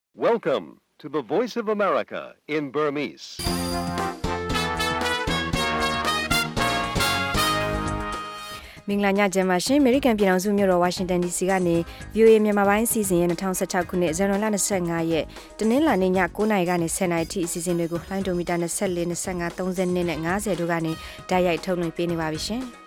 Welcome to the Voice of America in Burmese. ။မင်္ဂလာညချမ်းပါရှင်။ အမေရိကန်ပြည်ထောင်စုမြို့တော်ဝါရှင်တန် DC ကနေ VOA မြန်မာပိုင်းအစီအစဉ်ရဲ့2016ခုနှစ်ဇန်နဝါရီလ25ရက်တနင်္လာနေ့ည9:00နာရီကနေ10:00နာရီထိအစီအစဉ်တွေကိုလိုင်းဒိုမီတာ24 25 30နဲ့50တို့ကနေတိုက်ရိုက်ထုတ်လွှင့်ပေးနေပါပြီရှင်။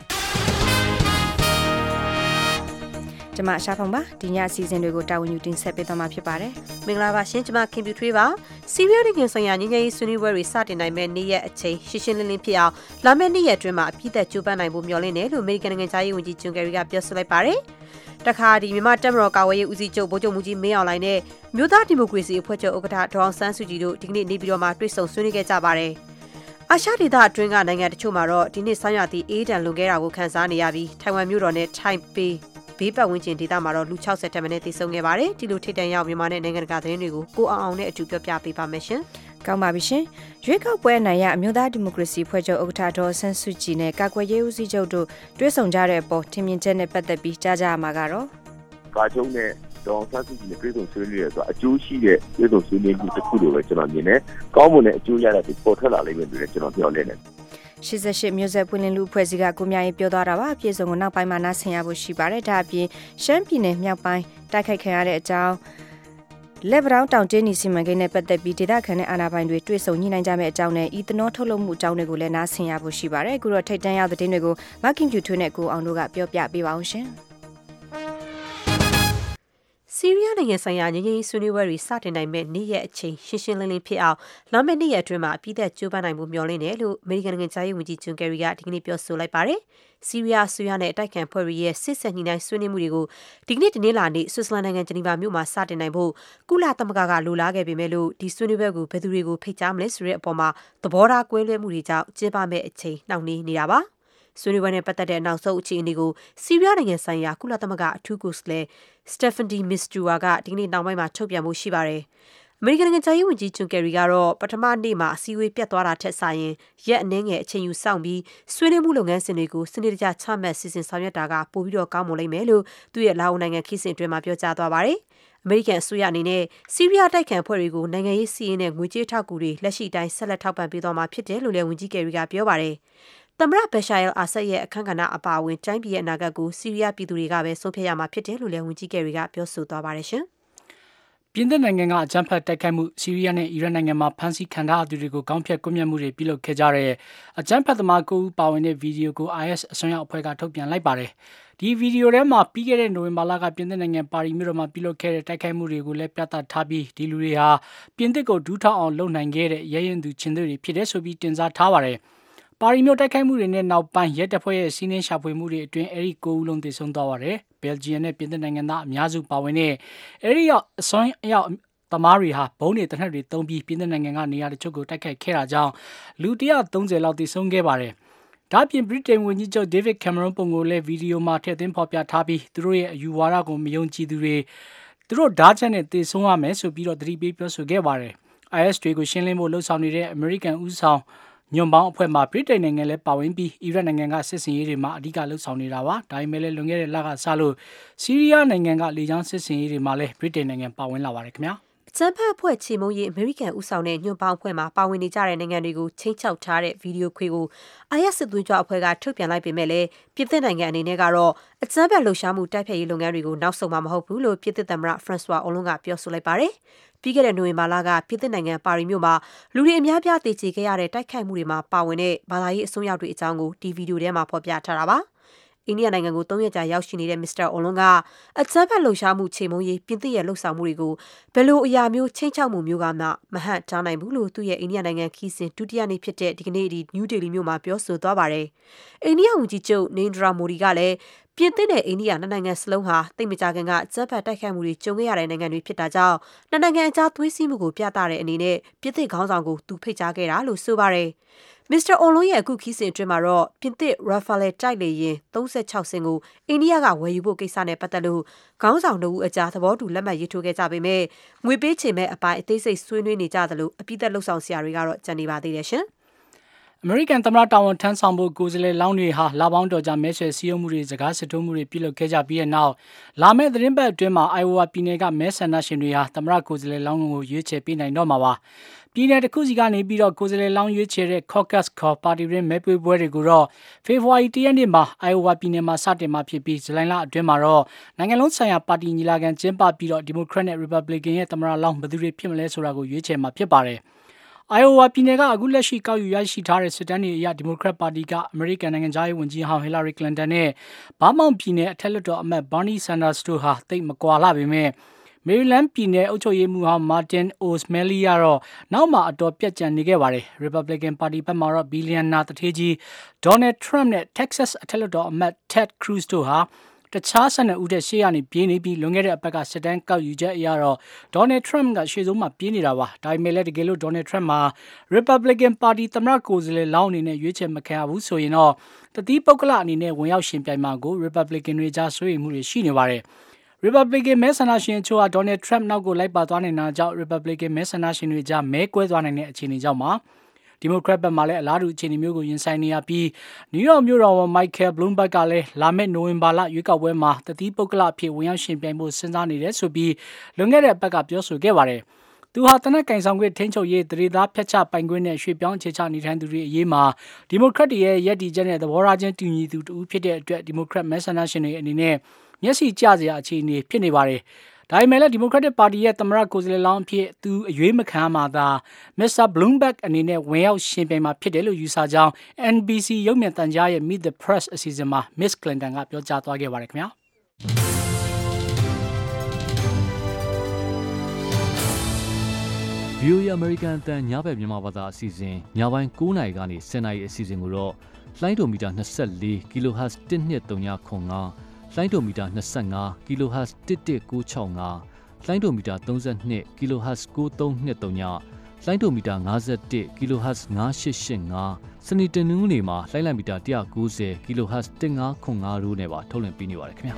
ကျွန်မရှားဖုံပါဒီညအစီအစဉ်တွေကိုတာဝန်ယူတင်ဆက်ပေးသွားမှာဖြစ်ပါတယ်။မင်္ဂလာပါရှင်ကျွန်မခင်ပြူထွေးပါ။စီးရီးယားနိုင်ငံဆိုင်ရာငြိမ်းချမ်းရေးဆွေးနွေးပွဲတွေစတင်နိုင်မဲ့နေ့ရက်အချိန်ရှင်းရှင်းလင်းလင်းဖြစ်အောင်လာမယ့်နေ့ရက်အတွင်းမှာအပြည့်အသက်ကြိုးပမ်းနိုင်ဖို့မျှော်လင့်တယ်လို့အမေရိကန်နိုင်ငံသားရေးဝန်ကြီးဂျွန်ကယ်ရီကပြောဆိုလိုက်ပါတယ်။တခါဒီမြန်မာတပ်မတော်ကာကွယ်ရေးဦးစီးချုပ်ဗိုလ်ချုပ်မှူးကြီးမင်းအောင်လှိုင်နဲ့မြို့သားဒီမိုကရေစီအဖွဲ့ချုပ်ဥက္ကဋ္ဌဒေါအောင်ဆန်းစုကြည်တို့ဒီကနေ့နေပြည်တော်မှာတွေ့ဆုံဆွေးနွေးခဲ့ကြပါတယ်။အာရှဒေသအတွင်းကနိုင်ငံတချို့မှာတော့ဒီနေ့ဆောင်းရာသီအေးဒဏ်လွန်ခဲ့တာကိုခန်းစားနေရပြီးထိုင်ဝမ်မြို့တော်နဲ့ထိုင်ပေဘေးပတ်ဝန်းကျင်ဒေသမှာတော့လူ60ထက်မနည်းသေဆုံးခဲ့ပါတယ်ဒီလိုထိတ်တန့်ရောက်မြန်မာနဲ့နိုင်ငံတကာသတင်းတွေကိုကိုအောင်နဲ့အတူပြောပြပေးပါမယ်ရှင်ကောင်းပါပြီရှင်ရွေးကောက်ပွဲနိုင်ရအမျိုးသားဒီမိုကရေစီဖွဲ့ချုပ်ဥက္ကဋ္ဌဒေါ်ဆန်းစုကြည်နဲ့ကာကွယ်ရေးဦးစီးချုပ်တို့တွဲဆောင်ကြတဲ့အပေါ်ထင်မြင်ချက်နဲ့ပတ်သက်ပြီးကြားကြရမှာကတော့ကာချုပ်နဲ့ဒေါ်ဆန်းစုကြည်နဲ့တွဲဆောင်ဆွေးနွေးရဆိုအကျိုးရှိတဲ့တွဲဆောင်ဆွေးနွေးမှုတစ်ခုလိုပဲကျွန်တော်မြင်တယ်ကောင်းမွန်တဲ့အကျိုးရတဲ့ပေါ်ထွက်လာလိမ့်မယ်လို့လည်းကျွန်တော်ပြောနေတယ် 88မျိုးဆက်ပွင့်လင်းလူအဖွဲ့အစည်းကကိုမြရေးပြောသွားတာပါအပြည့်စုံကိုနောက်ပိုင်းမှာနားဆင်ရဖို့ရှိပါတယ်ဒါအပြင်ရှမ်းပြည်နယ်မြောက်ပိုင်းတိုက်ခိုက်ခံရတဲ့အကြောင်းလက်ဗရောင်းတောင်တင်းနီစီမံကိန်းနဲ့ပတ်သက်ပြီးဒေသခံနဲ့အာဏာပိုင်တွေတွေ့ဆုံညှိနှိုင်းကြမယ့်အကြောင်းနဲ့ဤသနောထုတ်လုပ်မှုအကြောင်းတွေကိုလည်းနားဆင်ရဖို့ရှိပါတယ်အခုတော့ထိတ်တန့်ရောက်တဲ့သတင်းတွေကိုမခင်ဖြူထွေးနဲ့ကိုအောင်တို့ကပြောပြပေးပါအောင်ရှင်စီးရီးယားနိုင်ငံဆိုင်ရာငြိမ်းချမ်းရေးဆွေးနွေးပွဲတွေစတင်နိုင်မဲ့နေ့ရက်အချိန်ရှင်းရှင်းလင်းလင်းဖြစ်အောင်လာမယ့်နေ့ရက်အတွင်းမှာအပြည့်အသက်ကြိုးပမ်းနိုင်မှုမျှော်လင့်တယ်လို့အမေရိကန်နိုင်ငံသားရေးဝန်ကြီးဂျွန်ကယ်ရီကဒီကနေ့ပြောဆိုလိုက်ပါတယ်။စီးရီးယားဆွေးနွေးနဲ့အတိုက်ခံဖွဲ့တွေရဲ့စစ်ဆက်ညှိနှိုင်းဆွေးနွေးမှုတွေကိုဒီကနေ့တနင်္လာနေ့ဆွစ်ဇာလန်နိုင်ငံဂျနီဗာမြို့မှာစတင်နိုင်ဖို့ကုလသမဂ္ဂကလိုလားခဲ့ပေမဲ့လို့ဒီဆွေးနွေးပွဲကိုဘယ်သူတွေကိုဖိတ်ကြားမလဲဆိုတဲ့အပေါ်မှာသဘောထားကွဲလွဲမှုတွေကြောင့်ကျင်းပမဲ့အချိန်နှောင့်နှေးနေတာပါ။ဆွေးနွေးပွဲနဲ့ပတ်သက်တဲ့နောက်ဆုံးအခြေအနေကိုစီးရီးယားနိုင်ငံဆိုင်ရာကုလသမဂ္ဂအထူးကိုယ်စားလှယ်စတက်ဖန်ဒီမစ္စတူဝါကဒီကနေ့နောက်ပိုင်းမှာထုတ်ပြန်မှုရှိပါတယ်။အမေရိကန်နိုင်ငံသားရေးဝန်ကြီးဂျွန်ကယ်ရီကတော့ပထမနေ့မှာအစည်းအဝေးပြတ်သွားတာထက်စာရင်ရက်အနည်းငယ်အချိန်ယူစောင့်ပြီးဆွေးနွေးမှုလုပ်ငန်းစဉ်တွေကိုစနစ်တကျချမှတ်စီစဉ်ဆောင်ရွက်တာကပိုပြီးတော့ကောင်းမွန်လိမ့်မယ်လို့သူ့ရဲ့လာအိုနိုင်ငံခီးစဉ်အတွင်းမှာပြောကြားသွားပါတယ်။အမေရိကန်အစိုးရအနေနဲ့စီးရီးယားတိုက်ခိုက်ဖွဲ့တွေကိုနိုင်ငံရေးစီးရင်နဲ့ငွေကြေးထောက်ကူတွေလက်ရှိတိုင်းဆက်လက်ထောက်ပံ့ပေးသွားမှာဖြစ်တယ်လို့လည်းဝန်ကြီးကယ်ရီကပြောပါတယ်။သမ္မတဘရှာယယ်အာဆတ်ရဲ့အခမ်းကဏ္ဍအပါအဝင်တိုင်းပြည်ရဲ့အနာဂတ်ကိုစီးရီးယားပြည်သူတွေကပဲဆုံးဖြတ်ရမှာဖြစ်တယ်လို့လည်းဝန်ကြီးကယ်ရီကပြောဆိုသွားပါတယ်ရှင်။ပြင်သစ်နိုင်ငံကအကြမ်းဖက်တိုက်ခိုက်မှုစီးရီးယားနဲ့အီရတ်နိုင်ငံမှာဖမ်းဆီးခံထားသူတွေကိုကောင်းဖြတ်ကွပ်မျက်မှုတွေပြုလုပ်ခဲ့ကြတဲ့အကြမ်းဖက်သမား9ဦးပါဝင်တဲ့ဗီဒီယိုကို IS အစွန်းရောက်အဖွဲ့ကထုတ်ပြန်လိုက်ပါတယ်။ဒီဗီဒီယိုထဲမှာပြီးခဲ့တဲ့နိုဝင်ဘာလကပြင်သစ်နိုင်ငံပါရီမြို့တော်မှာပြုလုပ်ခဲ့တဲ့တိုက်ခိုက်မှုတွေကိုလည်းပြသထားပြီးဒီလူတွေဟာပြင်သစ်ကိုဒူးထောက်အောင်လုပ်နိုင်ခဲ့တဲ့ရဲရင်သူချင်းတွေဖြစ်တဲ့ဆိုပြီးတင်စားထားပါတယ်။ပါရီမြို့တိုက်ခိုက်မှုတွေနဲ့နောက်ပိုင်းရဲတပ်ဖွဲ့ရဲ့စီးနှင်းရှာဖွေမှုတွေအတွင်းအဲဒီ9ဦးလုံးသေဆုံးသွားပါတယ်။ဘယ်လ်ဂျီယံနဲ့ပြင်သစ်နိုင်ငံသားအများစုပါဝင်တဲ့အဲဒီရောက်အစွန်းရောက်သမားတွေဟာဘုံတွေတနက်တွေတုံးပြီးပြင်သစ်နိုင်ငံကနေရာတချို့ကိုတိုက်ခိုက်ခဲ့တာကြောင့်လူ130လောက်သေဆုံးခဲ့ပါတယ်။ဒါ့အပြင်ဗြိတိန်ဝန်ကြီးချုပ်ဒေးဗစ်ကင်မရွန်ပုံကိုလည်းဗီဒီယိုမှာထည့်သွင်းဖော်ပြထားပြီးသူတို့ရဲ့အယူဝါဒကိုမယုံကြည်သူတွေသူတို့ဓာတ်ချက်နဲ့သေဆုံးရမယ်ဆိုပြီးတော့သတိပေးပြောဆိုခဲ့ပါတယ်။ IS တွေကိုရှင်းလင်းဖို့လှုံ့ဆော်နေတဲ့အမေရိကန်ဦးဆောင်ညွန်ပေါင်းအဖွဲ့မှာဗြိတိန်နိုင်ငံလည်းပါဝင်ပြီးအီရတ်နိုင်ငံကစစ်စင်ရေးတွေမှာအဓိကလှုပ်ဆောင်နေတာပါဒါပေမဲ့လည်းလွန်ခဲ့တဲ့လကစလို့စီးရီးယားနိုင်ငံကလေကြောင်းစစ်စင်ရေးတွေမှာလည်းဗြိတိန်နိုင်ငံပါဝင်လာပါတယ်ခင်ဗျာအကြမ်းဖက်အဖွဲ့ချေမှုန်းရေးအမေရိကန်ဦးဆောင်တဲ့ညွန့်ပေါင်းအဖွဲ့မှာပါဝင်နေကြတဲ့နိုင်ငံတွေကိုချိန်ချောက်ထားတဲ့ဗီဒီယိုခွေကို IS စစ်သွင်းကြွအဖွဲ့ကထုတ်ပြန်လိုက်ပေမဲ့လည်းပြည်သစ်နိုင်ငံအနေနဲ့ကတော့အကြမ်းဖက်လှုပ်ရှားမှုတိုက်ဖျက်ရေးလုပ်ငန်းတွေကိုနောက်ဆုတ်မှာမဟုတ်ဘူးလို့ပြည်သစ်သမ္မတဖရန့်ဆွာအော်လွန်ကပြောဆိုလိုက်ပါတယ်။ပြီးခဲ့တဲ့နိုဝင်ဘာလကပြည်သစ်နိုင်ငံပါရီမြို့မှာလူတွေအများပြားသေကျေခဲ့ရတဲ့တိုက်ခိုက်မှုတွေမှာပါဝင်တဲ့ဘာသာရေးအစွန်းရောက်တွေအကြောင်းကိုဒီဗီဒီယိုထဲမှာဖော်ပြထားတာပါ။အိန္ဒိယနိုင်ငံကို3ရက်ကြာရောက်ရှိနေတဲ့မစ္စတာအော်လွန်ကအကြမ်းဖက်လှုပ်ရှားမှုချေမှုန်းရေးပြင်သစ်ရဲ့လှုပ်ဆောင်မှုတွေကိုဘယ်လိုအရာမျိုးချိန်ချောက်မှုမျိုးကမှမဟန့်တားနိုင်ဘူးလို့သူ့ရဲ့အိန္ဒိယနိုင်ငံခီးစဉ်ဒုတိယနေ့ဖြစ်တဲ့ဒီကနေ့နယူးဒေလီမြို့မှာပြောဆိုသွားပါတယ်။အိန္ဒိယဝန်ကြီးချုပ်နေဒရာမိုဒီကလည်းပြင်သစ်နဲ့အိန္ဒိယနှစ်နိုင်ငံစလုံးဟာတိတ်မကြခင်ကဂျပန်တိုက်ခိုက်မှုတွေကြုံခဲ့ရတဲ့နိုင်ငံတွေဖြစ်တာကြောင့်နှစ်နိုင်ငံအကြားသွေးစည်းမှုကိုပြသတဲ့အနေနဲ့ပြင်သစ်ခေါင်းဆောင်ကိုသူဖိတ်ကြားခဲ့တာလို့ဆိုပါတယ်။မစ္စတာအွန်လွန်ရဲ့အခုခီးစဉ်အတွင်းမှာတော့ပြင်သစ်ရာဖာလယ်တိုက်လေယာဉ်36စင်းကိုအိန္ဒိယကဝယ်ယူဖို့ကိစ္စနဲ့ပတ်သက်လို့ခေါင်းဆောင်တို့အကြားသဘောတူလက်မှတ်ရေးထိုးခဲ့ကြပေမဲ့ငွေပေးချေမဲ့အပိုင်းအသေးစိတ်ဆွေးနွေးနေကြသလိုအပိသက်လှုပ်ဆောင်စရာတွေကတော့ကြံနေပါသေးတယ်ရှင်။အမေရိကန်သမ္မတတာဝန်ထမ်းဆောင်ဖို့ကိုယ်စားလှယ်လောင်းတွေဟာလာပေါင်းတော်ကြာမဲဆွယ်စည်းရုံးမှုတွေစကားစစ်ထိုးမှုတွေပြုလုပ်ခဲ့ကြပြီးတဲ့နောက်လာမယ့်သတင်းပတ်အတွင်းမှာအိုင်အိုဝါပြည်နယ်ကမဲဆန္ဒရှင်တွေဟာသမ္မတကိုယ်စားလှယ်လောင်းကိုရွေးချယ်ပေးနိုင်တော့မှာပါပြည်နယ်တစ်ခုစီကနေပြီးတော့ကိုယ်စားလှယ်လောင်းရွေးချယ်တဲ့ caucus ခေါ်ပါတီရင်းမဲပေးပွဲတွေကိုတော့ဖေဖော်ဝါရီ 1 ရက်နေ့မှာအိုင်အိုဝါပြည်နယ်မှာစတင်မှာဖြစ်ပြီးဇူလိုင်လအတွင်းမှာတော့နိုင်ငံလုံးဆိုင်ရာပါတီညီလာခံကျင်းပပြီးတော့ဒီမိုကရက်နဲ့ရီပတ်ဘလစ်ကန်ရဲ့သမ္မတလောင်းဘယ်သူတွေဖြစ်မလဲဆိုတာကိုရွေးချယ်မှာဖြစ်ပါတယ်အိုင်အိုဝါပြည်နယ်ကအခုလက်ရှိကောက်ယူရရှိထားတဲ့စစ်တမ်းတွေအရဒီမိုကရက်ပါတီကအမေရိကန်နိုင်ငံသားရေးဝန်ကြီးဟောင်းဟီလာရီကလင်တန်နဲ့ဘာမောင်ပြည်နယ်အထက်လွှတ်တော်အမတ်ဘာနီဆန်ဒါစ်တို့ဟာတိတ်မကွာလာပေမဲ့မေရီလန်းပြည်နယ်အုပ်ချုပ်ရေးမှူးဟောင်းမာတင်အိုစမဲလီကတော့နောက်မှအတော်ပြတ်ကျန်နေခဲ့ပါတယ်ရီပတ်ဘလစ်ကန်ပါတီဘက်မှတော့ဘီလီယံနာတထေးကြီးဒေါ်နယ်ထရမ့်နဲ့တက်ဆက်စ်အထက်လွှတ်တော်အမတ်တက်ခရူးစ်တို့ဟာတခြား12ဦးတဲ့ရှေ့ကနေပြေးနေပြီးလွန်ခဲ့တဲ့အပတ်ကစစ်တမ်းကောက်ယူချက်အရတော့ဒေါ်နယ်ထရမ့်ကရှေ့ဆုံးမှာပြေးနေတာပါဒါပေမဲ့လည်းတကယ်လို့ဒေါ်နယ်ထရမ့်မှာ Republican Party သမ္မတကိုယ်စားလှယ်လောင်းအနေနဲ့ရွေးချယ်မခံရဘူးဆိုရင်တော့တတိပုဂ္ဂလအနေနဲ့ဝင်ရောက်ရှင်ပြိုင်မှာကို Republican တွေကြားဆွေးနွေးမှုတွေရှိနေပါတယ်Republican မဲဆန္ဒရှင်အချို့ကဒေါ်နယ်ထရမ့်နောက်ကိုလိုက်ပါသွားနေတာကြောင့် Republican မဲဆန္ဒရှင်တွေကြားမဲကွဲသွားနိုင်တဲ့အခြေအနေကြောင့်ပါဒီမိုကရက်ဘက်မှလည်းအလားတူအခြေအနေမျိုးကိုရင်ဆိုင်နေရပြီးနယူးယောက်မြို့တော်ဝန်မိုက်ကယ်ဘလူးမ်ဘတ်ကလည်းလာမယ့်နိုဝင်ဘာလရွေးကောက်ပွဲမှာတတိပုဂ္ဂလအဖြစ်ဝင်ရောက်ရှင်ပြိုင်ဖို့စဉ်းစားနေတယ်ဆိုပြီးလွန်ခဲ့တဲ့အပတ်ကပြောဆိုခဲ့ပါတယ်သူဟာတနက်ကင်ဆောင်ခွင့်ထိန်းချုပ်ရေးတရေသားဖျက်ချပိုင်ခွင့်နဲ့ရွှေ့ပြောင်းအခြေချနေထိုင်သူတွေအရေးမှာဒီမိုကရက်တွေရဲ့ရည်တည်ချက်နဲ့သဘောထားချင်းတူညီသူတူဖြစ်တဲ့အတွက်ဒီမိုကရက်မဲဆန္ဒရှင်တွေအနေနဲ့မျက်စိကျစရာအခြေအနေဖြစ်နေပါတယ်ဒါပေမဲ့လည်းဒီမိုကရက်တစ်ပါတီရဲ့သမ္မတကိုယ်စားလှယ်လောင်းအဖြစ်သူအရွေးမခံမှသာမစ္စတာဘလူးမ်ဘတ်အနေနဲ့ဝင်ရောက်ရှင်ပြိုင်မှာဖြစ်တယ်လို့ယူဆကြောင်း NBC ရုပ်မြင်သံကြားရဲ့ Meet the Press အစီအစဉ်မှာ Miss Clinton ကပြောကြားသွားခဲ့ပါတယ်ခင်ဗျာ VOA American အတန်ညဘက်မြန်မာဘာသာအစီအစဉ်ညပိုင်း9:00နာရီကနေ10:00နာရီအစီအစဉ်ကိုတော့လိုင်းဒိုမီတာ24 kHz 1239လိုင်းဒိုမီတာ25 kHz 11965လိုင်းဒိုမီတာ32 kHz 9323ညလိုင်းဒိုမီတာ51 kHz 9885စနေတနင်္ဂနွေနေ့မှာလိုင်းလိုက်မီတာ190 kHz 1505တို့နဲ့ပါထုတ်လွှင့်ပေးနေပါတယ်ခင်ဗျာ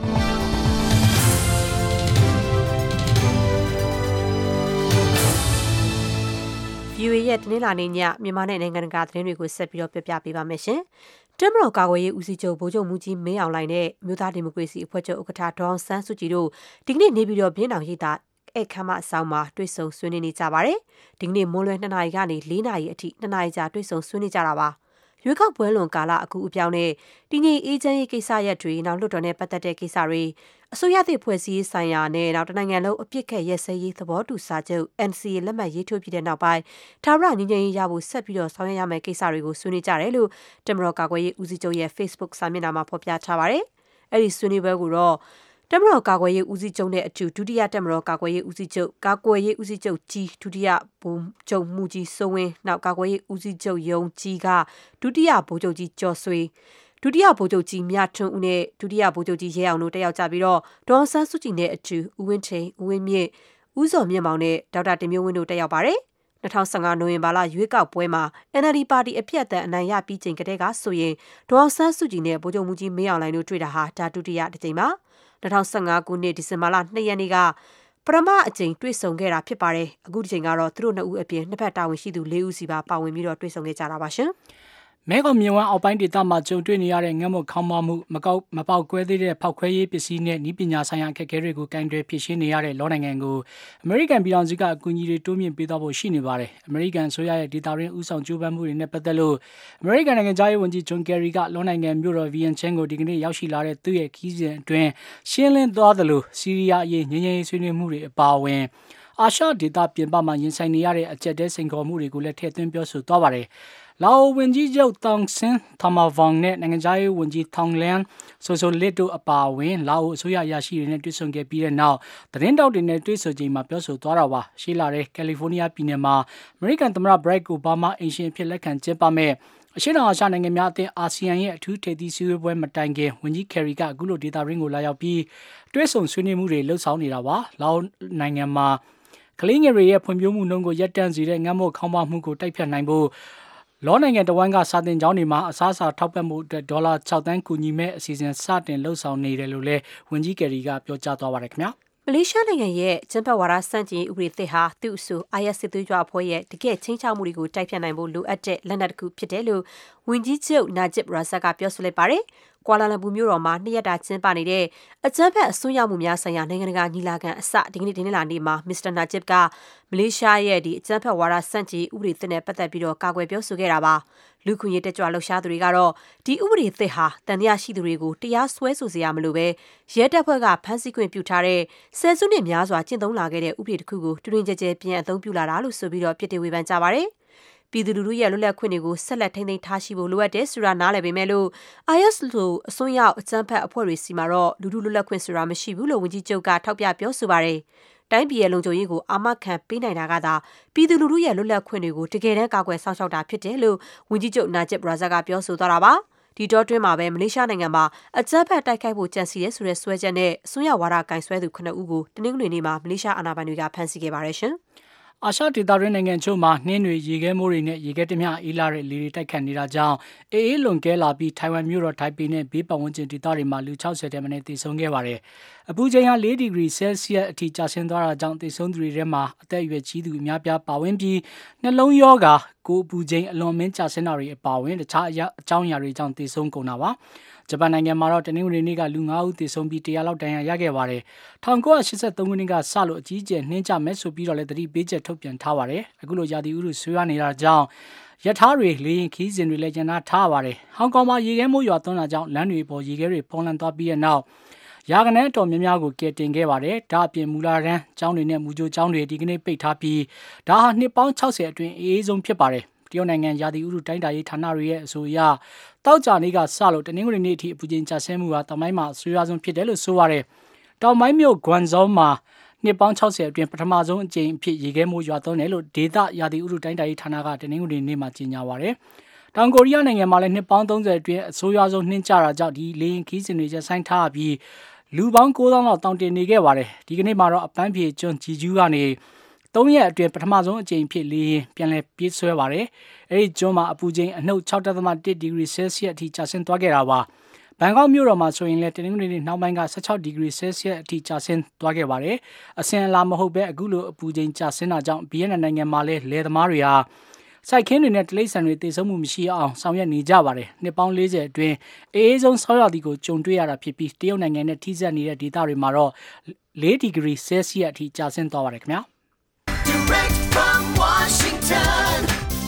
VOA ရဲ့တနင်္လာနေ့ညမြန်မာနဲ့နိုင်ငံတကာသတင်းတွေကိုဆက်ပြီးတော့ပြပြပေးပါမယ်ရှင်။တက်မတော်ကာကွယ်ရေးဦးစီးချုပ်ဗိုလ်ချုပ်မှူးကြီးမင်းအောင်လှိုင်နဲ့မြို့သားဒီမိုကရေစီအဖွဲ့ချုပ်ဥက္ကဋ္ဌဒေါအောင်ဆန်းစုကြည်တို့ဒီကနေ့နေပြည်တော်ပြည်ထောင်ရေးသားအခမ်းအဆောင်မှာတွေ့ဆုံဆွေးနွေးနေကြပါတယ်။ဒီကနေ့မွန်းလွဲ2နာရီကနေ4နာရီအထိ2နာရီကြာတွေ့ဆုံဆွေးနွေးကြတာပါ။ရွေးကောက်ပွဲလွန်ကာလအကူအပြောင်းနဲ့တည်ငြိမ်အေးချမ်းရေးကိစ္စရပ်တွေနောက်လွှတ်တော်နဲ့ပတ်သက်တဲ့ကိစ္စတွေအစိုးရသည့်ဖွဲ့စည်းရေးဆိုင်ရာနဲ့နောက်တနိုင်ငံလုံးအပြစ်ခတ်ရဲစဲရေးသဘောတူစာချုပ် NCA လက်မှတ်ရေးထိုးပြီးတဲ့နောက်ပိုင်းထာဝရငြိမ်းချမ်းရေးရဖို့ဆက်ပြီးတော့ဆောင်ရွက်ရမယ့်ကိစ္စတွေကိုဆွေးနွေးကြတယ်လို့တမတော်ကာကွယ်ရေးဦးစီးချုပ်ရဲ့ Facebook စာမျက်နှာမှာဖော်ပြထားပါတယ်။အဲ့ဒီဆွေးနွေးပွဲကိုတော့တမတော်ကာကွယ်ရေးဦးစီးချုပ်နဲ့အတူဒုတိယတမတော်ကာကွယ်ရေးဦးစီးချုပ်ကာကွယ်ရေးဦးစီးချုပ်ကြီးဒုတိယဗိုလ်ချုပ်မှုကြီးစိုးဝင်းနောက်ကာကွယ်ရေးဦးစီးချုပ်ယုံကြီးကဒုတိယဗိုလ်ချုပ်ကြီးကျော်ဆွေဒုတိယဗိုလ်ချုပ်ကြီးမြထွန်းဦးနဲ့ဒုတိယဗိုလ်ချုပ်ကြီးရဲအောင်တို့တက်ရောက်ကြပြီးတော့ဒေါ်ဆန်းစုကြည်နဲ့အတူဦးဝင်းထိန်ဦးဝင်းမြင့်ဦးစော်မြင့်မောင်နဲ့ဒေါက်တာတင်မျိုးဝင်းတို့တက်ရောက်ပါတယ်2015နိုဝင်ဘာလရွေးကောက်ပွဲမှာ NLD ပါတီအပြတ်အသတ်အနိုင်ရပြီးချိန်ကတည်းကဆိုရင်ဒေါ်ဆန်းစုကြည်နဲ့ဗိုလ်ချုပ်မှုကြီးမင်းအောင်လှိုင်တို့တွေ့တာဟာဒါဒုတိယတစ်ကြိမ်ပါ2015ခုနှစ်ဒီဇင်ဘာလ2ရက်နေ့ကပထမအကြိမ်တွေ့ဆုံခဲ့တာဖြစ်ပါတယ်အခုဒီချိန်ကတော့သူတို့နှစ်ဦးအပြင်နှစ်ဖက်တာဝန်ရှိသူ4ဦးစီပါပါဝင်ပြီးတော့တွေ့ဆုံခဲ့ကြတာပါရှင်မဲခေါင်မြဝန်းအောက်ပိုင်းဒေသမှာကြုံတွေ့နေရတဲ့ငတ်မွတ်ခေါင်းပါမှုမပေါက်ကွဲသေးတဲ့ဖောက်ခွဲရေးပစ္စည်းနဲ့ဤပညာဆိုင်ရာအခက်အခဲတွေကိုကင်တွယ်ဖြေရှင်းနေရတဲ့လောနိုင်ငံကိုအမေရိကန်ပြည်ထောင်စုကအကူအညီတွေတိုးမြင့်ပေးသွားဖို့ရှိနေပါတယ်။အမေရိကန်ဆိုရရဲ့ဒေတာရင်းဥဆောင်ကြိုးပမ်းမှုတွေနဲ့ပတ်သက်လို့အမေရိကန်နိုင်ငံသားရေးဝန်ကြီးဂျွန်ကယ်ရီကလောနိုင်ငံမြို့တော်ဗီယန်ချန်ကိုဒီကနေ့ရောက်ရှိလာတဲ့သူ့ရဲ့ခီးစဉ်အတွင်းရှင်းလင်းသွားသလိုဆီးရီးယားအရေးငြိမ်းချမ်းရေးဆွေးနွေးမှုတွေအပါအဝင်အာရှဒေသပြင်ပမှာရင်ဆိုင်နေရတဲ့အကြက်တဲစိန်ခေါ်မှုတွေကိုလည်းထည့်သွင်းပြောဆိုသွားပါတယ်။လာအိုဝန်ကြီးချုပ်တောင်ဆင်းသမာဗောင်နဲ့နိုင်ငံသားရေးဝန်ကြီးထောင်လန်ဆိုဆိုလစ်တို့အပါအဝင်လာအိုအစိုးရအရာရှိတွေနဲ့တွေ့ဆုံခဲ့ပြီးတဲ့နောက်သတင်းတောက်တွေနဲ့တွေ့ဆုံချိန်မှာပြောဆိုသွားတာပါရှေ့လာတဲ့ကယ်လီဖိုးနီးယားပြည်နယ်မှာအမေရိကန်သမ္မတဘရက်အိုဘားမားအင်ရှင်ဖြစ်လက်ခံကျင်းပမဲ့အရှေ့တောင်အာရှနိုင်ငံများအသင်းအာဆီယံရဲ့အထူးထိပ်သီးစည်းဝေးပွဲမတိုင်ခင်ဝန်ကြီးကယ်ရီကအခုလိုဒေတာရင်းကိုလာရောက်ပြီးတွေ့ဆုံဆွေးနွေးမှုတွေလှုပ်ဆောင်နေတာပါလာအိုနိုင်ငံမှာကလေးငယ်တွေရဲ့ဖွံ့ဖြိုးမှုနှုန်းကိုရပ်တန့်စေတဲ့ငတ်မွတ်ခေါင်းပါမှုကိုတိုက်ဖြတ်နိုင်ဖို့လောနိုင်ငံတဝန်းကစာတင်ကျောင်းတွေမှာအစားအစာထောက်ပံ့မှုအတွက်ဒေါ်လာ6 သန်းကူညီမဲ့အစီအစဉ်စတင်လှုပ်ဆောင်နေတယ်လို့လည်းဝန်ကြီးကယ်ရီကပြောကြားသွားပါတယ်ခင်ဗျာမလေးရှားနိုင်ငံရဲ့ကျန်းဖတ်ဝါဒစန့်ကျင်ဥပဒေသစ်ဟာသူ့အဆို IS စစ်သွေးကြွအဖွဲ့ရဲ့တကယ့်ချင်းချောက်မှုတွေကိုတိုက်ဖြတ်နိုင်ဖို့လိုအပ်တဲ့လက်နက်တစ်ခုဖြစ်တယ်လို့ဝန်ကြီးချုပ်နာဂျစ်ရာဇက်ကပြောဆိုလိုက်ပါတယ်။ကွာလာလမ်ပူမြို့တော်မှာ2ရက်တာကျင်းပနေတဲ့အကြမ်းဖက်အစွန်းရောက်မှုများဆိုင်ရာနိုင်ငံတကာညီလာခံအစဒီကနေ့တင်းလာနေ့မှာမစ္စတာနာဂျစ်ကမလေးရှားရဲ့အကြမ်းဖက်ဝါဒစန့်ကျင်ဥပဒေသစ်နဲ့ပတ်သက်ပြီးကာကွယ်ပြောဆိုခဲ့တာပါ။လူခွင့်ရေးတက်ကြွလှုပ်ရှားသူတွေကတော့ဒီဥပဒေသစ်ဟာတန်တရားရှိသူတွေကိုတရားစွဲဆိုစရာမလိုပဲရဲတပ်ဖွဲ့ကဖမ်းဆီးခွင့်ပြုထားတဲ့ဆယ်စုနှစ်များစွာကျင့်သုံးလာခဲ့တဲ့ဥပဒေတစ်ခုကိုတွင်ကျကျပြန်အသုံးပြုလာတာလို့ဆိုပြီးပြစ်တင်ဝေဖန်ကြပါတယ်။ပြည်သူလူထုရဲ့လွတ်လပ်ခွင့်တွေကိုဆက်လက်ထိန်းသိမ်းထားရှိဖို့လိုအပ်တယ်ဆိုတာနားလည်ပေမဲ့လို့ IS လို့အစွန်းရောက်အကြမ်းဖက်အဖွဲ့တွေစီမှာတော့လူထုလွတ်လပ်ခွင့်ဆိုတာမရှိဘူးလို့ဝန်ကြီးချုပ်ကထောက်ပြပြောဆိုပါတယ်။တိုင်းပြည်ရဲ့လုံခြုံရေးကိုအာမခံပေးနိုင်တာကသာပြည်သူလူထုရဲ့လွတ်လပ်ခွင့်တွေကိုတကယ်တမ်းကာကွယ်စောင့်ရှောက်တာဖြစ်တယ်လို့ဝန်ကြီးချုပ်နာဂျစ်ရာဇက်ကပြောဆိုသွားတာပါ။ဒီတော့တွင်းမှာပဲမလေးရှားနိုင်ငံမှာအကြမ်းဖက်တိုက်ခိုက်ဖို့ကြံစည်ရဲဆိုတဲ့စွဲချက်နဲ့အစွန်းရောက်ဝါဒကင်ဆွဲသူ9ဦးကိုတနင်္ဂနွေနေ့မှာမလေးရှားအာဏာပိုင်တွေကဖမ်းဆီးခဲ့ပါတယ်ရှင်။အာရှဒေသတွင်းနိုင်ငံချို့မှာနှင်းတွေရေခဲမိုးတွေနဲ့ရေခဲတမျှအေးလာတဲ့လေတွေတိုက်ခတ်နေတာကြောင့်အေးလွန်ကဲလာပြီးထိုင်ဝမ်မြို့တော်ထိုင်ပေနဲ့ဘေးပတ်ဝန်းကျင်ဒေသတွေမှာလူ60တဲမနဲ့တည်ဆုံခဲ့ပါတယ်။အပူချိန်ဟာ4ဒီဂရီဆဲလ်စီယပ်အထိကျဆင်းသွားတာကြောင့်တည်ဆုံသူတွေထဲမှာအသက်အရွယ်ကြီးသူအများပြားပါဝင်ပြီးနှလုံးရောဂါကိုယ်အပူချိန်အလွန်မင်းကျဆင်းတာတွေအပါအဝင်တခြားအကြောင်းအရာတွေကြောင့်တည်ဆုံကုန်တာပါ။ဂျပန်နိုင်ငံမှာတော့တနင်္ဂနွေနေ့ကလူ9ဦးသေဆုံးပြီး100လောက်ဒဏ်ရာရခဲ့ပါတယ်။1983ခုနှစ်ကစလို့အကြီးအကျယ်နှင်းကျမဲ့ဆိုပြီးတော့လည်းသတိပေးချက်ထုတ်ပြန်ထားပါတယ်။အခုလိုရာသီဥတုဆွေးနွေးနေတာကြောင့်ရထားတွေလေရင်ခီးစဉ်တွေလည်းကျန်ထားပါတယ်။ဟောင်ကောင်မှာရေခဲမိုးရွာသွန်းတာကြောင့်လမ်းတွေပေါ်ရေခဲတွေဖုံးလွှမ်းသွားပြီးတဲ့နောက်ရာဂဏန်းတော်များများကိုကယ်တင်ခဲ့ပါတယ်။ဒါအပြင်မူလာရန်ကျောင်းတွေနဲ့မူကြိုကျောင်းတွေဒီကနေ့ပိတ်ထားပြီးဒါဟာနှစ်ပေါင်း60အတွင်းအေးဆုံးဖြစ်ပါတယ်။တရုတ်နိုင်ငံရာသီဥတုတိုင်းတာရေးဌာနတွေရဲ့အဆိုအရတောက်ကြနေ့ကစလို့တနင်္ဂနွေနေ့အထိအပူချိန်ကျဆင်းမှုဟာတောင်ပိုင်းမှာဆွေးရဆုံးဖြစ်တယ်လို့ဆိုပါတယ်။တောင်ပိုင်းမြို့ဂွမ်ဇောင်းမှာနှစ်ပေါင်း60အတွင်းပထမဆုံးအကြိမ်အဖြစ်ရေခဲမိုးရွာသွန်းတယ်လို့ဒေသရာသီဥတုတိုင်းတာရေးဌာနကတနင်္ဂနွေနေ့မှာကြေညာပါတယ်။တောင်ကိုရီးယားနိုင်ငံမှာလည်းနှစ်ပေါင်း30အတွင်းအဆိုးရွားဆုံးနှင်းကျတာကြောင့်ဒီလေရင်ခီးစဉ်တွေကျဆိုင်းထားပြီးလူပေါင်း9000လောက်တောင်တင်နေခဲ့ပါတယ်။ဒီကနေ့မှာတော့အပန်းဖြေကျွန်းဂျီဂျူးကနေ3ရက်အတွင်းပထမဆုံးအကြိမ်ဖြစ်လေရင်ပြန်လည်ပြေးဆွဲပါတယ်။အဲဒီကျွန်းမှာအပူချိန်အနှုတ် 6.1 ဒီဂရီဆဲလ်စီယပ်အထိကျဆင်းသွားခဲ့တာပါ။ဘန်ကောက်မြို့တော်မှာဆိုရင်လည်းတနင်္ဂနွေနေ့နောက်ပိုင်းက16ဒီဂရီဆဲလ်စီယပ်အထိကျဆင်းသွားခဲ့ပါတယ်။အစင်အလာမဟုတ်ပဲအခုလိုအပူချိန်ကျဆင်းတာကြောင့်ဗီယက်နမ်နိုင်ငံမှာလည်းလယ်သမားတွေဟာစိုက်ခင်းတွေနဲ့တိရစ္ဆာန်တွေသေဆုံးမှုမရှိအောင်ဆောင်ရွက်နေကြပါတယ်။နှစ်ပေါင်း40အတွင်းအေးဆုံးဆောင်းရာသီကိုကြုံတွေ့ရတာဖြစ်ပြီးတရုတ်နိုင်ငံနဲ့ထိစပ်နေတဲ့ဒေသတွေမှာတော့4ဒီဂရီဆဲလ်စီယပ်အထိကျဆင်းသွားပါတယ်ခင်ဗျာ။ Direct from Washington,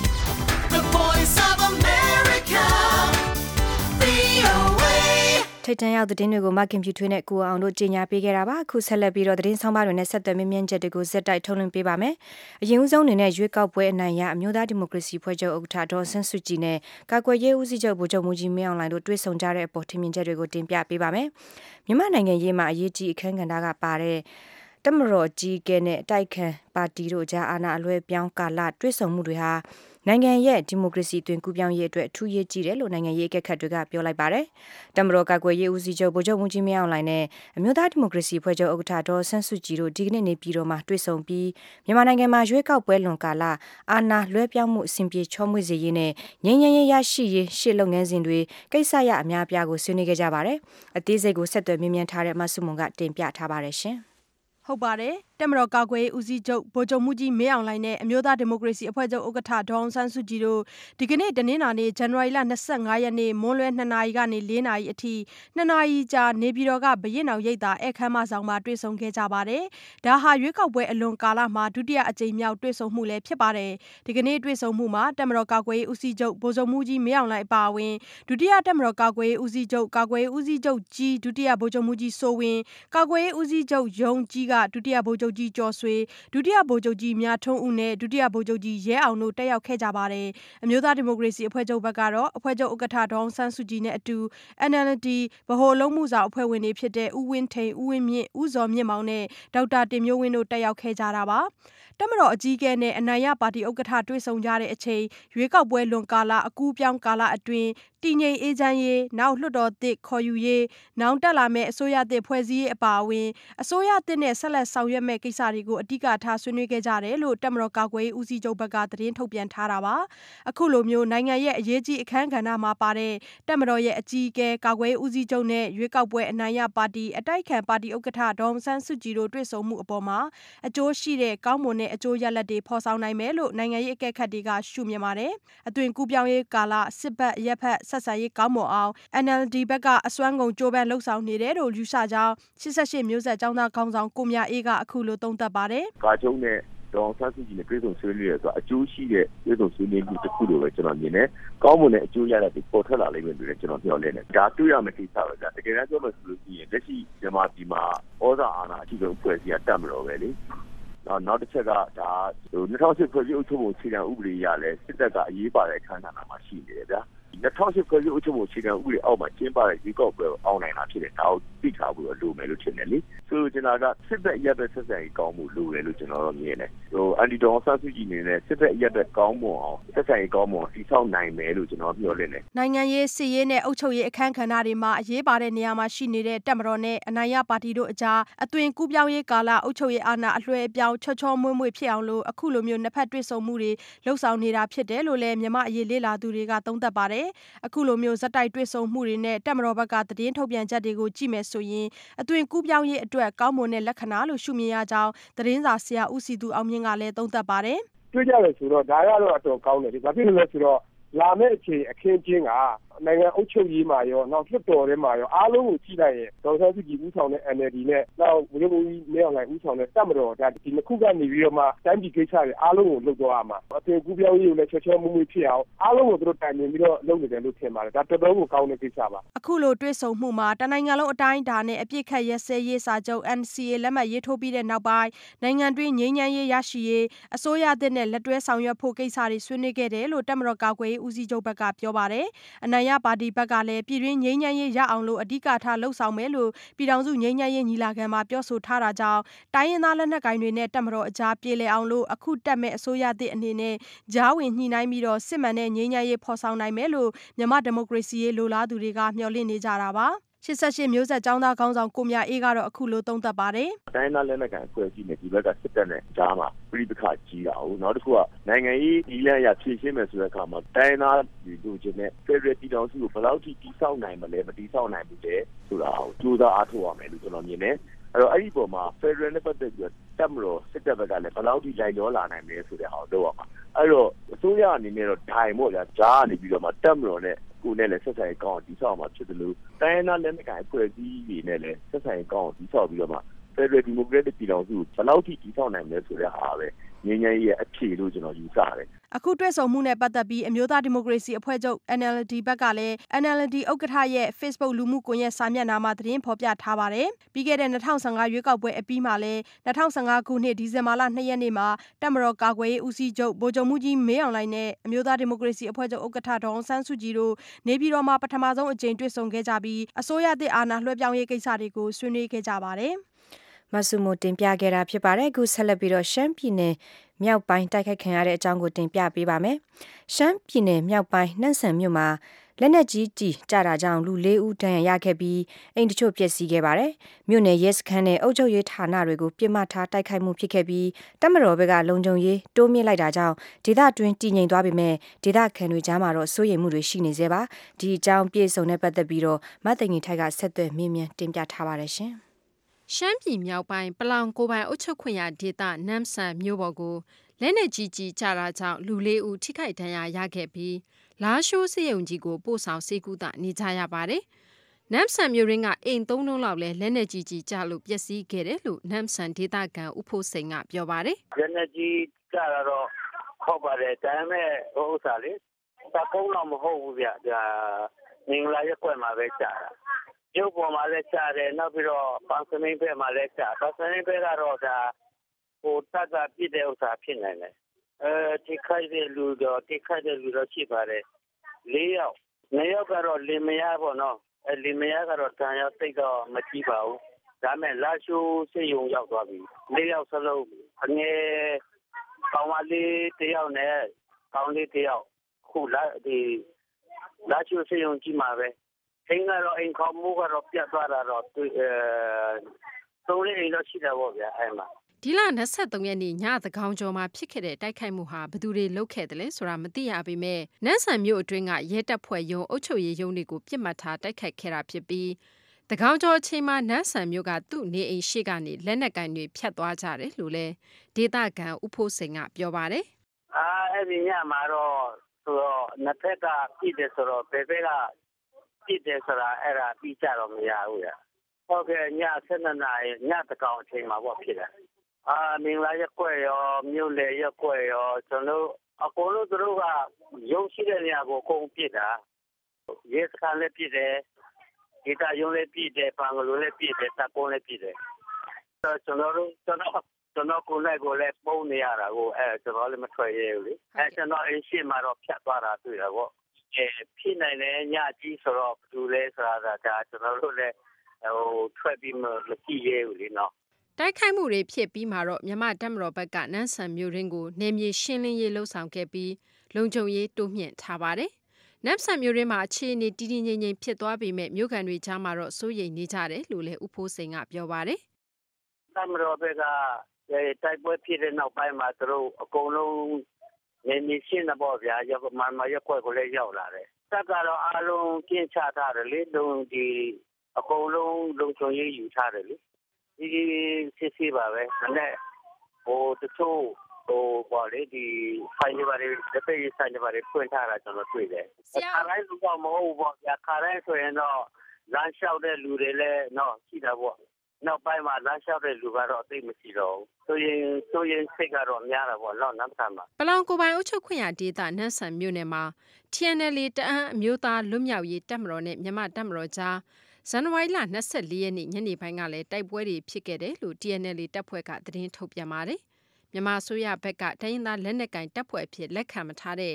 the voice of America, VOA. ထိတ်တန့်ရောက်သတင်းတွေကိုမခင်ဖြူထွေးနဲ့ကိုအောင်တို့ကြီးညာပေးခဲ့တာပါအခုဆက်လက်ပြီးတော့သတင်းဆောင်ပါတွေနဲ့ဆက်သွယ်မြင့်မြင့်ချက်တွေကိုဇက်တိုက်ထုတ်လွှင့်ပေးပါမယ်အရင်ဦးဆုံးအနေနဲ့ရွေးကောက်ပွဲအနိုင်ရအမျိုးသားဒီမိုကရေစီဖွဲ့ချုပ်ဥက္ကဋ္ဌဒေါ်ဆန်းစုကြည်နဲ့ကာကွယ်ရေးဦးစီးချုပ်ဗိုလ်ချုပ်မူကြီးမင်းအောင်လှိုင်တို့တွေ့ဆုံကြတဲ့အပေါ်ထင်မြင်ချက်တွေကိုတင်ပြပေးပါမယ်မြန်မာနိုင်ငံရေးမှာအရေးကြီးအခမ်းကဏ္ဍကပါတဲ့တမတော်ကြီးကဲနဲ့အတိုက်ခံပါတီတို့ကြားအာဏာအလွဲပြောင်းကာလတွေ့ဆုံမှုတွေဟာနိုင်ငံရဲ့ဒီမိုကရေစီတွင်ကူးပြောင်းရေးအတွက်အထူးရေးကြီးတယ်လို့နိုင်ငံရေးအကဲခတ်တွေကပြောလိုက်ပါတယ်။တမတော်ကာကွယ်ရေးဦးစီးချုပ်ဗိုလ်ချုပ်မူကြီးမင်းအောင်လှိုင်နဲ့အမျိုးသားဒီမိုကရေစီဖွဲ့ချုပ်ဥက္ကဋ္ဌဒေါ်ဆန်းစုကြည်တို့ဒီကနေ့နေပြည်တော်မှာတွေ့ဆုံပြီးမြန်မာနိုင်ငံမှာရွေးကောက်ပွဲလွန်ကာလအာဏာလွဲပြောင်းမှုအစဉ်ပြေချောမွေ့စေရေးနဲ့ငြိမ်းချမ်းရေးရရှိရေးရှေ့လုပ်ငန်းစဉ်တွေကိစ္စရအများအပြားကိုဆွေးနွေးခဲ့ကြပါတယ်။အသေးစိတ်ကိုဆက်သွယ်မြင်းမြန်းထားတဲ့မဆုမွန်ကတင်ပြထားပါတယ်ရှင်။ဟုတ်ပါတယ်တက်မတော်ကာကွယ်ရေးဦးစီးချုပ်ဗိုလ်ချုပ်မှုကြီးမင်းအောင်လှိုင်နဲ့အမျိုးသားဒီမိုကရေစီအဖွဲ့ချုပ်ဥက္ကဋ္ဌဒေါ်အောင်ဆန်းစုကြည်တို့ဒီကနေ့တနင်္လာနေ့ဇန်နဝါရီလ25ရက်နေ့မွန်းလွဲ2နာရီကနေ4နာရီအထိ2နာရီကြာနေပြည်တော်ကဘရင်အောင်ရိပ်သာအခမ်းမဆောင်မှာတွေ့ဆုံခဲ့ကြပါတယ်။ဒါဟာရွေးကောက်ပွဲအလွန်ကာလမှာဒုတိယအကြိမ်မြောက်တွေ့ဆုံမှုလည်းဖြစ်ပါတယ်။ဒီကနေ့တွေ့ဆုံမှုမှာတက်မတော်ကာကွယ်ရေးဦးစီးချုပ်ဗိုလ်ချုပ်မှုကြီးမင်းအောင်လှိုင်အပါအဝင်ဒုတိယတက်မတော်ကာကွယ်ရေးဦးစီးချုပ်ကာကွယ်ရေးဦးစီးချုပ်ကြီးဒုတိယဗိုလ်ချုပ်မှုကြီးစိုးဝင်းကာကွယ်ရေးဦးစီးချုပ်ရုံးကြီးကဒုတိယဗိုလ်ချုပ်ကြီးကျော်ဆွေဒုတိယဗိုလ်ချုပ်ကြီးမြထွန်းဦးနဲ့ဒုတိယဗိုလ်ချုပ်ကြီးရဲအောင်တို့တက်ရောက်ခဲ့ကြပါတယ်။အမျိုးသားဒီမိုကရေစီအဖွဲ့ချုပ်ဘက်ကတော့အဖွဲ့ချုပ်ဥက္ကဋ္ဌဒေါ်အောင်ဆန်းစုကြည်နဲ့အတူ NLD ဗဟိုအလုပ်မှုဆောင်အဖွဲ့ဝင်တွေဖြစ်တဲ့ဦးဝင်းထိန်ဦးဝင်းမြင့်ဦးဇော်မြင့်မောင်နဲ့ဒေါက်တာတင်မျိုးဝင်းတို့တက်ရောက်ခဲ့ကြတာပါ။တက်မတော်အကြီးအကဲနဲ့အနိုင်ရပါတီဥက္ကဋ္ဌတွေ့ဆုံကြတဲ့အချိန်ရွေးကောက်ပွဲလွန်ကာလအကူးပြောင်းကာလအတွင်းတည်ငြိမ်အေးချမ်းရေး၊နောက်လွှတ်တော်သစ်ခေါ်ယူရေး၊နောင်တက်လာမယ့်အစိုးရသစ်ဖွဲ့စည်းရေးအပါအဝင်အစိုးရသစ်နဲ့ဆက်လက်ဆောင်ရွက်မယ့်ကိစ္စတွေကိုအဓိကထားဆွေးနွေးခဲ့ကြတယ်လို့တပ်မတော်ကာကွယ်ရေးဦးစီးချုပ်ဘက်ကသတင်းထုတ်ပြန်ထားတာပါ။အခုလိုမျိုးနိုင်ငံရဲ့အရေးကြီးအခန်းကဏ္ဍမှာပါတဲ့တပ်မတော်ရဲ့အကြီးအကဲကာကွယ်ရေးဦးစီးချုပ်နဲ့ရွေးကောက်ပွဲအနိုင်ရပါတီအတိုက်အခံပါတီဥက္ကဋ္ဌဒေါ်အောင်ဆန်းစုကြည်တို့တွေ့ဆုံမှုအပေါ်မှာအကျိုးရှိတဲ့ကောင်းမွန်တဲ့အကျိုးရလဒ်တွေဖော်ဆောင်နိုင်မယ်လို့နိုင်ငံရေးအကဲခတ်တွေကရှုမြင်ပါတယ်။အသွင်ကူးပြောင်းရေးကာလစစ်ဘက်အရပ်ဘက်ဆက်ဆံရေးကောင်းမွန်အောင် NLD ဘက်ကအစွမ်းကုန်ကြိုးပမ်းလှုပ်ဆောင်နေတယ်လို့ယူဆကြောင်း88မျိုးဆက်ကျောင်းသားခေါင်းဆောင်ကိုမြအေးကအခုလိုသုံးသပ်ပါတယ်။ကာချုံးနဲ့ဒေါ်အောင်ဆန်းစုကြည်နဲ့တွေ့ဆုံဆွေးနွေးရဆိုအကျိုးရှိတဲ့တွေ့ဆုံဆွေးနွေးမှုတစ်ခုလိုပဲကျွန်တော်မြင်တယ်။ကောင်းမွန်တဲ့အကျိုးရလဒ်တွေပေါ်ထွက်လာလိမ့်မယ်လို့ကျွန်တော်မျှော်လင့်တယ်။ဒါတွေ့ရမယ့်ကိစ္စပဲဗျာ။တကယ်တမ်းပြောလို့ဆိုလို့ရှိရင်လက်ရှိမြန်မာပြည်မှာဩဇာအာဏာအကြီးဆုံးအဖွဲ့အစည်းကတပ်မတော်ပဲလေ။နောက်တစ်ချက်ကဒါ2008ဖွဲ့စည်းအုပ်ချုပ်ပုံအခြေခံဥပဒေရလဲစစ်တပ်ကအရေးပါတဲ့အခမ်းအနားမှာရှိနေတယ်ဗျာ2008ဖွဲ့စည်းအုပ်ချုပ်ပုံအခြေခံဥပဒေအောက်မှာကျင်းပတဲ့ရွေးကောက်ပွဲကိုအောင်နိုင်တာဖြစ်တယ်ဒါကိုသိထားဖို့လိုမယ်လို့ထင်တယ်လေဆိုတော့ကျွန်တော်ကစစ်တပ်ရပ်ဘက်ဆက်ဆံရေးကောင်းမှုလိုတယ်လို့ကျွန်တော်မြင်တယ်အန်တီဒေါ်ဆန်းစုကြည်နေနဲ့စစ်တပ်ရပ်ဘက်ကောင်းမွန်အောင်ဆက်ဆံရေးကောင်းမွန်တည်ဆောက်နိုင်မယ်လို့ကျွန်တော်မျှော်လင့်တယ်နိုင်ငံရေးစစ်ရေးနဲ့အုပ်ချုပ်ရေးအခမ်းကဏ္ဍတွေမှာအရေးပါတဲ့နေရာမှာရှိနေတဲ့တပ်မတော်နဲ့အနိုင်ရပါတီတို့အကြားအသွင်ကူးပြောင်းရေးကာလအုပ်ချုပ်ရေးအာဏာအလွှဲအပြောင်းချောချောမွေ့မွေ့ဖြစ်အောင်လို့အခုလိုမျိုးနှစ်ဖက်တွေ့ဆုံမှုတွေလှုပ်ဆောင်နေတာဖြစ်တယ်လို့လည်းမြန်မာအရေးလေ့လာသူတွေကသုံးသပ်ပါတယ်အခုလိုမျိုးဇက်တိုက်တွေ့ဆုံမှုတွေနဲ့တပ်မတော်ဘက်ကသတင်းထုတ်ပြန်ချက်တွေကိုကြည့်မယ်ဆိုရင်အသွင်ကူးပြောင်းရေးအတွက်ကောင်းမွန်တဲ့လက္ခဏာလို့ရှုမြင်ရကြောင်းသတင်းစာဆရာဦးစီသူအောင်မြင့်ကလည်းသုံးသပ်ပါတယ်တွေ့ကြတယ်ဆိုတော့ဒါကတော့အတော်ကောင်းတယ်ဒီဘာဖြစ်လို့လဲဆိုတော့လာမယ့်အချိန်အခင်းချင်းကနိုင်ငံအုပ်ချုပ်ရေးမှာရောနောက်လွှတ်တော်ထဲမှာရောအားလုံးကိုကြည့်လိုက်ရင်ဒေါက်တာစုကြည်ဦးဆောင်တဲ့ NLD နဲ့နောက်ဝင်းမူကြီးမဲအောင်လှိုင်ဦးဆောင်တဲ့တပ်မတော်ဒါဒီနှစ်ခုကနေပြီးတော့မှတိုင်းပြည်ကိစ္စတွေအားလုံးကိုလုပ်တော့ရမှာအသွင်ကူးပြောင်းရေးကိုလည်းချောချောမွေ့မွေ့ဖြစ်အောင်အားလုံးကိုသူတို့တိုင်ပင်ပြီးတော့လုပ်နေတယ်လို့ထင်ပါတယ်ဒါတော်တော်ကိုကောင်းတဲ့ကိစ္စပါအခုလိုတွေ့ဆုံမှုမှာတနိုင်ငံလုံးအတိုင်းအတာနဲ့အပြစ်ခတ်ရဲစဲရေးစာချုပ် NCA လက်မှတ်ရေးထိုးပြီးတဲ့နောက်ပိုင်းနိုင်ငံတွင်းငြိမ်းချမ်းရေးရရှိရေးအစိုးရသစ်နဲ့လက်တွဲဆောင်ရွက်ဖို့ကိစ္စတွေဆွေးနွေးခဲ့တယ်လို့တပ်မတော်ကာကွယ်ရေးဦးစီးချုပ်ဘက်ကပြောပါတယ်အနိုင်ရပါတီဘက်ကလည်းပြည်တွင်းငြိမ်းချမ်းရေးရအောင်လို့အဓိကထားလှုပ်ဆောင်မယ်လို့ပြည်ထောင်စုငြိမ်းချမ်းရေးညီလာခံမှာပြောဆိုထားတာကြောင့်တိုင်းရင်းသားလက်နက်ကိုင်တွေနဲ့တပ်မတော်အကြားပြေလည်အောင်လို့အခုတက်မဲ့အစိုးရသစ်အနေနဲ့ကြားဝင်ညှိနှိုင်းပြီးတော့စစ်မှန်တဲ့ငြိမ်းချမ်းရေးဖော်ဆောင်နိုင်မယ်လို့မြန်မာဒီမိုကရေစီရေးလိုလားသူတွေကမျှော်လင့်နေကြတာပါ88မျိုးဆက်ကျောင်းသားခေါင်းဆောင်ကိုမြအေးကတော့အခုလိုသုံးသပ်ပါတယ်။တိုင်းသားလက်နက်ကိုင်အဖွဲ့အစည်းနဲ့ဒီဘက်ကစစ်တပ်နဲ့ကြားမှာပြည်ပခါကြီးတာဟုတ်နောက်တစ်ခုကနိုင်ငံရေးဒီလမ်းရဖြည့်ရှင်းမယ်ဆိုတဲ့အခါမှာတိုင်းသားဒီလိုချင်တဲ့ Federal ပြည်ထောင်စုကိုဘယ်လောက်ထိတည်ဆောက်နိုင်မလဲမတည်ဆောက်နိုင်ဘူးလေဆိုတာကိုကြိုးစားအားထုတ်ရမယ်လို့ကျွန်တော်မြင်တယ်။အဲ့တော့အဲ့ဒီပုံမှာ Federal နဲ့ပတ်သက်ပြီးတပ်မတော်စစ်တပ်ဘက်ကလည်းဘယ်လောက်ထိလိုက်လောလာနိုင်မလဲဆိုတဲ့ဟာကိုလုပ်ရမှာ။အဲ့တော့အစိုးရအနေနဲ့တော့ဒိုင်ပေါ့ဗျာကြားကနေပြီးတော့မှတပ်မတော်နဲ့ကိုယ်နဲ့လည်းဆက်ဆံရေးကောင်းအောင်တည်ဆောက်မှာဖြစ်တယ်လို့တိုင်းနာလက်နက်ကိုင်အဖွဲ့အစည်းတွေနဲ့လည်းဆက်ဆံရေးကောင်းအောင်တည်ဆောက်ပြီးတော့မှ Federal Democratic ပြည်ထောင်စုဘယ်လောက်ထိတည်ဆောက်နိုင်မလဲဆိုတဲ့ဟာပဲငြိမ်းချမ်းရေးရဲ့အဖြေလို့ကျွန်တော်ယူဆတယ်အခုတွေ့ဆုံမှုနဲ့ပတ်သက်ပြီးအမျိုးသားဒီမိုကရေစီအဖွဲ့ချုပ် NLD ဘက်ကလည်း NLD ဥက္ကဋ္ဌရဲ့ Facebook လူမှုကွန်ရက်စာမျက်နှာမှာသတင်းဖော်ပြထားပါတယ်။ပြီးခဲ့တဲ့2015ရွေးကောက်ပွဲအပြီးမှာလည်း2015ခုနှစ်ဒီဇင်ဘာလ2ရက်နေ့မှာတပ်မတော်ကာကွယ်ရေးဦးစီးချုပ်ဗိုလ်ချုပ်မှုကြီးမင်းအောင်လှိုင်နဲ့အမျိုးသားဒီမိုကရေစီအဖွဲ့ချုပ်ဥက္ကဋ္ဌဒေါ်အောင်ဆန်းစုကြည်တို့နေပြည်တော်မှာပထမဆုံးအကြိမ်တွေ့ဆုံခဲ့ကြပြီးအစိုးရသစ်အာဏာလွှဲပြောင်းရေးကိစ္စတွေကိုဆွေးနွေးခဲ့ကြပါတယ်မဆုမိုတင်ပြခဲ့တာဖြစ်ပါတယ်အခုဆက်လက်ပြီးတော့ရှမ်းပြည်နယ်မြောက်ပိုင်းတိုက်ခိုက်ခံရတဲ့အကြောင်းကိုတင်ပြပေးပါမယ်ရှမ်းပြည်နယ်မြောက်ပိုင်းနှံ့ဆန်မြို့မှာလက်နက်ကြီးတီကျတာကြောင့်လူ၄ဦးဒဏ်ရာရခဲ့ပြီးအိမ်တချို့ပျက်စီးခဲ့ပါတယ်မြို့နယ်ရဲစခန်းနဲ့အုပ်ချုပ်ရေးဌာနတွေကိုပြစ်မှတ်ထားတိုက်ခိုက်မှုဖြစ်ခဲ့ပြီးတပ်မတော်ဘက်ကလုံခြုံရေးတိုးမြင့်လိုက်တာကြောင့်ဒေသတွင်းတည်ငြိမ်သွားပေမဲ့ဒေသခံတွေကြားမှာတော့စိုးရိမ်မှုတွေရှိနေသေးပါဒီအကြောင်းပြည့်စုံတဲ့ပတ်သက်ပြီးတော့မသိင္ကြီးထိုက်ကဆက်သွယ်မြင်းမြန်းတင်ပြထားပါတယ်ရှင်ရှမ်းပြည်မြောက်ပိုင်းပလောင်ကိုပိုင်အုပ်ချုပ်ခွင့်ရဒေသနမ်ဆန်မြို့ပေါ်ကိုလက်နက်ကြီးကြီးကျတာကြောင့်လူ၄ဦးထိခိုက်ဒဏ်ရာရခဲ့ပြီးလာရှိုးစေယုံကြီးကိုပို့ဆောင်စေကူတာနေကြရပါတယ်။နမ်ဆန်မြို့ရင်းကအိမ်၃လုံးလောက်လဲလက်နက်ကြီးကြီးကျလို့ပျက်စီးခဲ့တယ်လို့နမ်ဆန်ဒေသခံဦးဖို့စိန်ကပြောပါတယ်။လက်နက်ကြီးကျတာတော့ဟုတ်ပါတယ်ဒါပေမဲ့ဥစ္စာလေတကုန်းတော့မဟုတ်ဘူးဗျ။ဒါမင်္ဂလာရက်ကွက်မှာပဲကျတာ။ရုပ်ပေါ်မှာလည်းကျတယ်နောက်ပြီးတော့ပန်းစမင်းဘက်မှာလည်းကျပန်းစမင်းဘက်ကတော့ဒါဟိုတက်ကပြစ်တဲ့ဥစ္စာဖြစ်နိုင်တယ်ထိခိုက်တဲ့လူတော့ရှိပါတယ်၄ယောက်၂ယောက်ကတော့လင်မယားပေါ့နော်လင်မယားကတော့တန်ရောက်သိတော့မကြည့်ပါဘူးဒါမဲ့လာရှိုးစေယုံရောက်သွားပြီ၄ယောက်စလုံးအငယ်ကောင်မလေးတယောက်နဲ့ကောင်လေးတယောက်ခုလာဒီလာချိုစေယုံကြီးမှာပဲအင်းကတော့အင်းခေါမှုကတော့ပြတ်သွားတာတော့သုံးလေးအိမ်တော့ရှိတယ်ပေါ့ဗျာအဲ့မှာဒီလ23ရက်နေ့ညသကောင်ကျော်မှာဖြစ်ခဲ့တဲ့တိုက်ခိုက်မှုဟာဘယ်သူတွေလုပ်ခဲ့တယ်လဲဆိုတာမသိရပေမဲ့နန်းဆန်မြို့အတွင်းကရဲတပ်ဖွဲ့ရုံးအုပ်ချုပ်ရေးရုံးတွေကိုပြစ်မှတ်ထားတိုက်ခိုက်ခဲ့တာဖြစ်ပြီးသကောင်ကျော်အချိန်မှာနန်းဆန်မြို့ကသူ့နေအိမ်ရှိကနေလက်နက်ကင်တွေဖြတ်သွားကြတယ်လို့လဲဒေသခံဦးဖိုးစိန်ကပြောပါတယ်အဲ့ဒီညမှာတော့ဆိုတော့နှစ်ဖက်ကပြည်တယ်ဆိုတော့ဘယ်ဘက်ကပြည်တယ်ဆိုတာအဲ့ဒါပြီးကြတော့မရဘူးရဟုတ်ကဲ့ည7နာရီညသကောင်အချိန်မှာပေါ့ဖြစ်တယ်မင်္ဂလာရက်ကွက်ရောမြို့လေရက်ကွက်ရောကျွန်တော်အကုန်လုံးတို့ကရုံရှိတဲ့နေရာကိုအကုန်ပြစ်တာရဲစခန်းလည်းပြစ်တယ်ဒေသရုံးလည်းပြစ်တယ်ပန်ကလေးလည်းပြစ်တယ်တပ်ကုန်းလည်းပြစ်တယ်ကျွန်တော်ကိုလည်းပုံနေရတာကိုကျွန်တော်လည်းမထွက်ရဘူးလေကျွန်တော်အရှိမတော့ဖြတ်သွားတာတွေ့တာပေါ့ဖြစ်နိုင်တယ်ညကြီးဆိုတော့ဘူးလဲဆိုတာဒါကျွန်တော်တို့လည်းထွက်ပြီးမကြည့်ရဘူးလေနော်တိုက်ခိုက်မှုတွေဖြစ်ပြီးမှတော့မြန်မာတပ်မတော်ဘက်ကနန်းဆန်မြို့ရင်းကိုနေမြေရှင်းလင်းရေးလှုပ်ဆောင်ခဲ့ပြီးလုံခြုံရေးတိုးမြှင့်ထားပါတယ်။နန်းဆန်မြို့ရင်းမှာအခြေအနေတည်တည်ငြိမ်ငြိမ်ဖြစ်သွားပေမဲ့မြို့ကန်တွေကြားမှာတော့စိုးရိမ်နေကြတယ်လို့လည်းဦးဖိုးစိန်ကပြောပါတယ်။တပ်မတော်ဘက်ကတိုက်ပွဲဖြစ်တဲ့နောက်ပိုင်းမှာသူတို့အကုန်လုံးနေမြေရှင်းတော့ဗျာရောက်မှရက်ွက်ကိုလည်းရောက်လာတယ်။တပ်ကတော့အားလုံးကျင်းချထားတယ်လေလုံဒီအကုန်လုံးလုံခြုံရေးယူထားတယ်လေဒီစစ်ပါပဲနဲ့တချို့ပေါ့လေဒီဖိုင်တွေပါတယ်တစ်ဖက်ရေးဆိုင်တွေပါတယ်ဖွင့်ထားတာကျွန်တော်တွေ့တယ်ခါတိုင်းလူကမဟုတ်ဘူးပေါ့ခါတိုင်းဆိုရင်တော့လမ်းလျှောက်တဲ့လူတွေလည်းတော့ရှိတာပေါ့နောက်ပိုင်းမှာလမ်းလျှောက်တဲ့လူကတော့အသိမရှိတော့ဘူးဆိုရင်စိတ်ကတော့များတာပေါ့နောက်နောက်ဆံမှာပလောင်ကိုပိုင်အုပ်ချုပ်ခွင့်ရဒေသနန်းဆန်မြို့နယ်မှာ TNL တအန်းအမျိုးသားလွတ်မြောက်ရေးတပ်မတော်နဲ့မြန်မာတပ်မတော်ကြားဇန်နဝါရီလ24ရက်နေ့ညနေပိုင်းကလည်းတိုက်ပွဲတွေဖြစ်ခဲ့တယ်လို့ TNL တပ်ဖွဲ့ကသတင်းထုတ်ပြန်ပါတယ်။မြန်မာအစိုးရဘက်ကတိုင်းရင်းသားလက်နက်ကင်တပ်ဖွဲ့အဖြစ်လက်ခံမထားတဲ့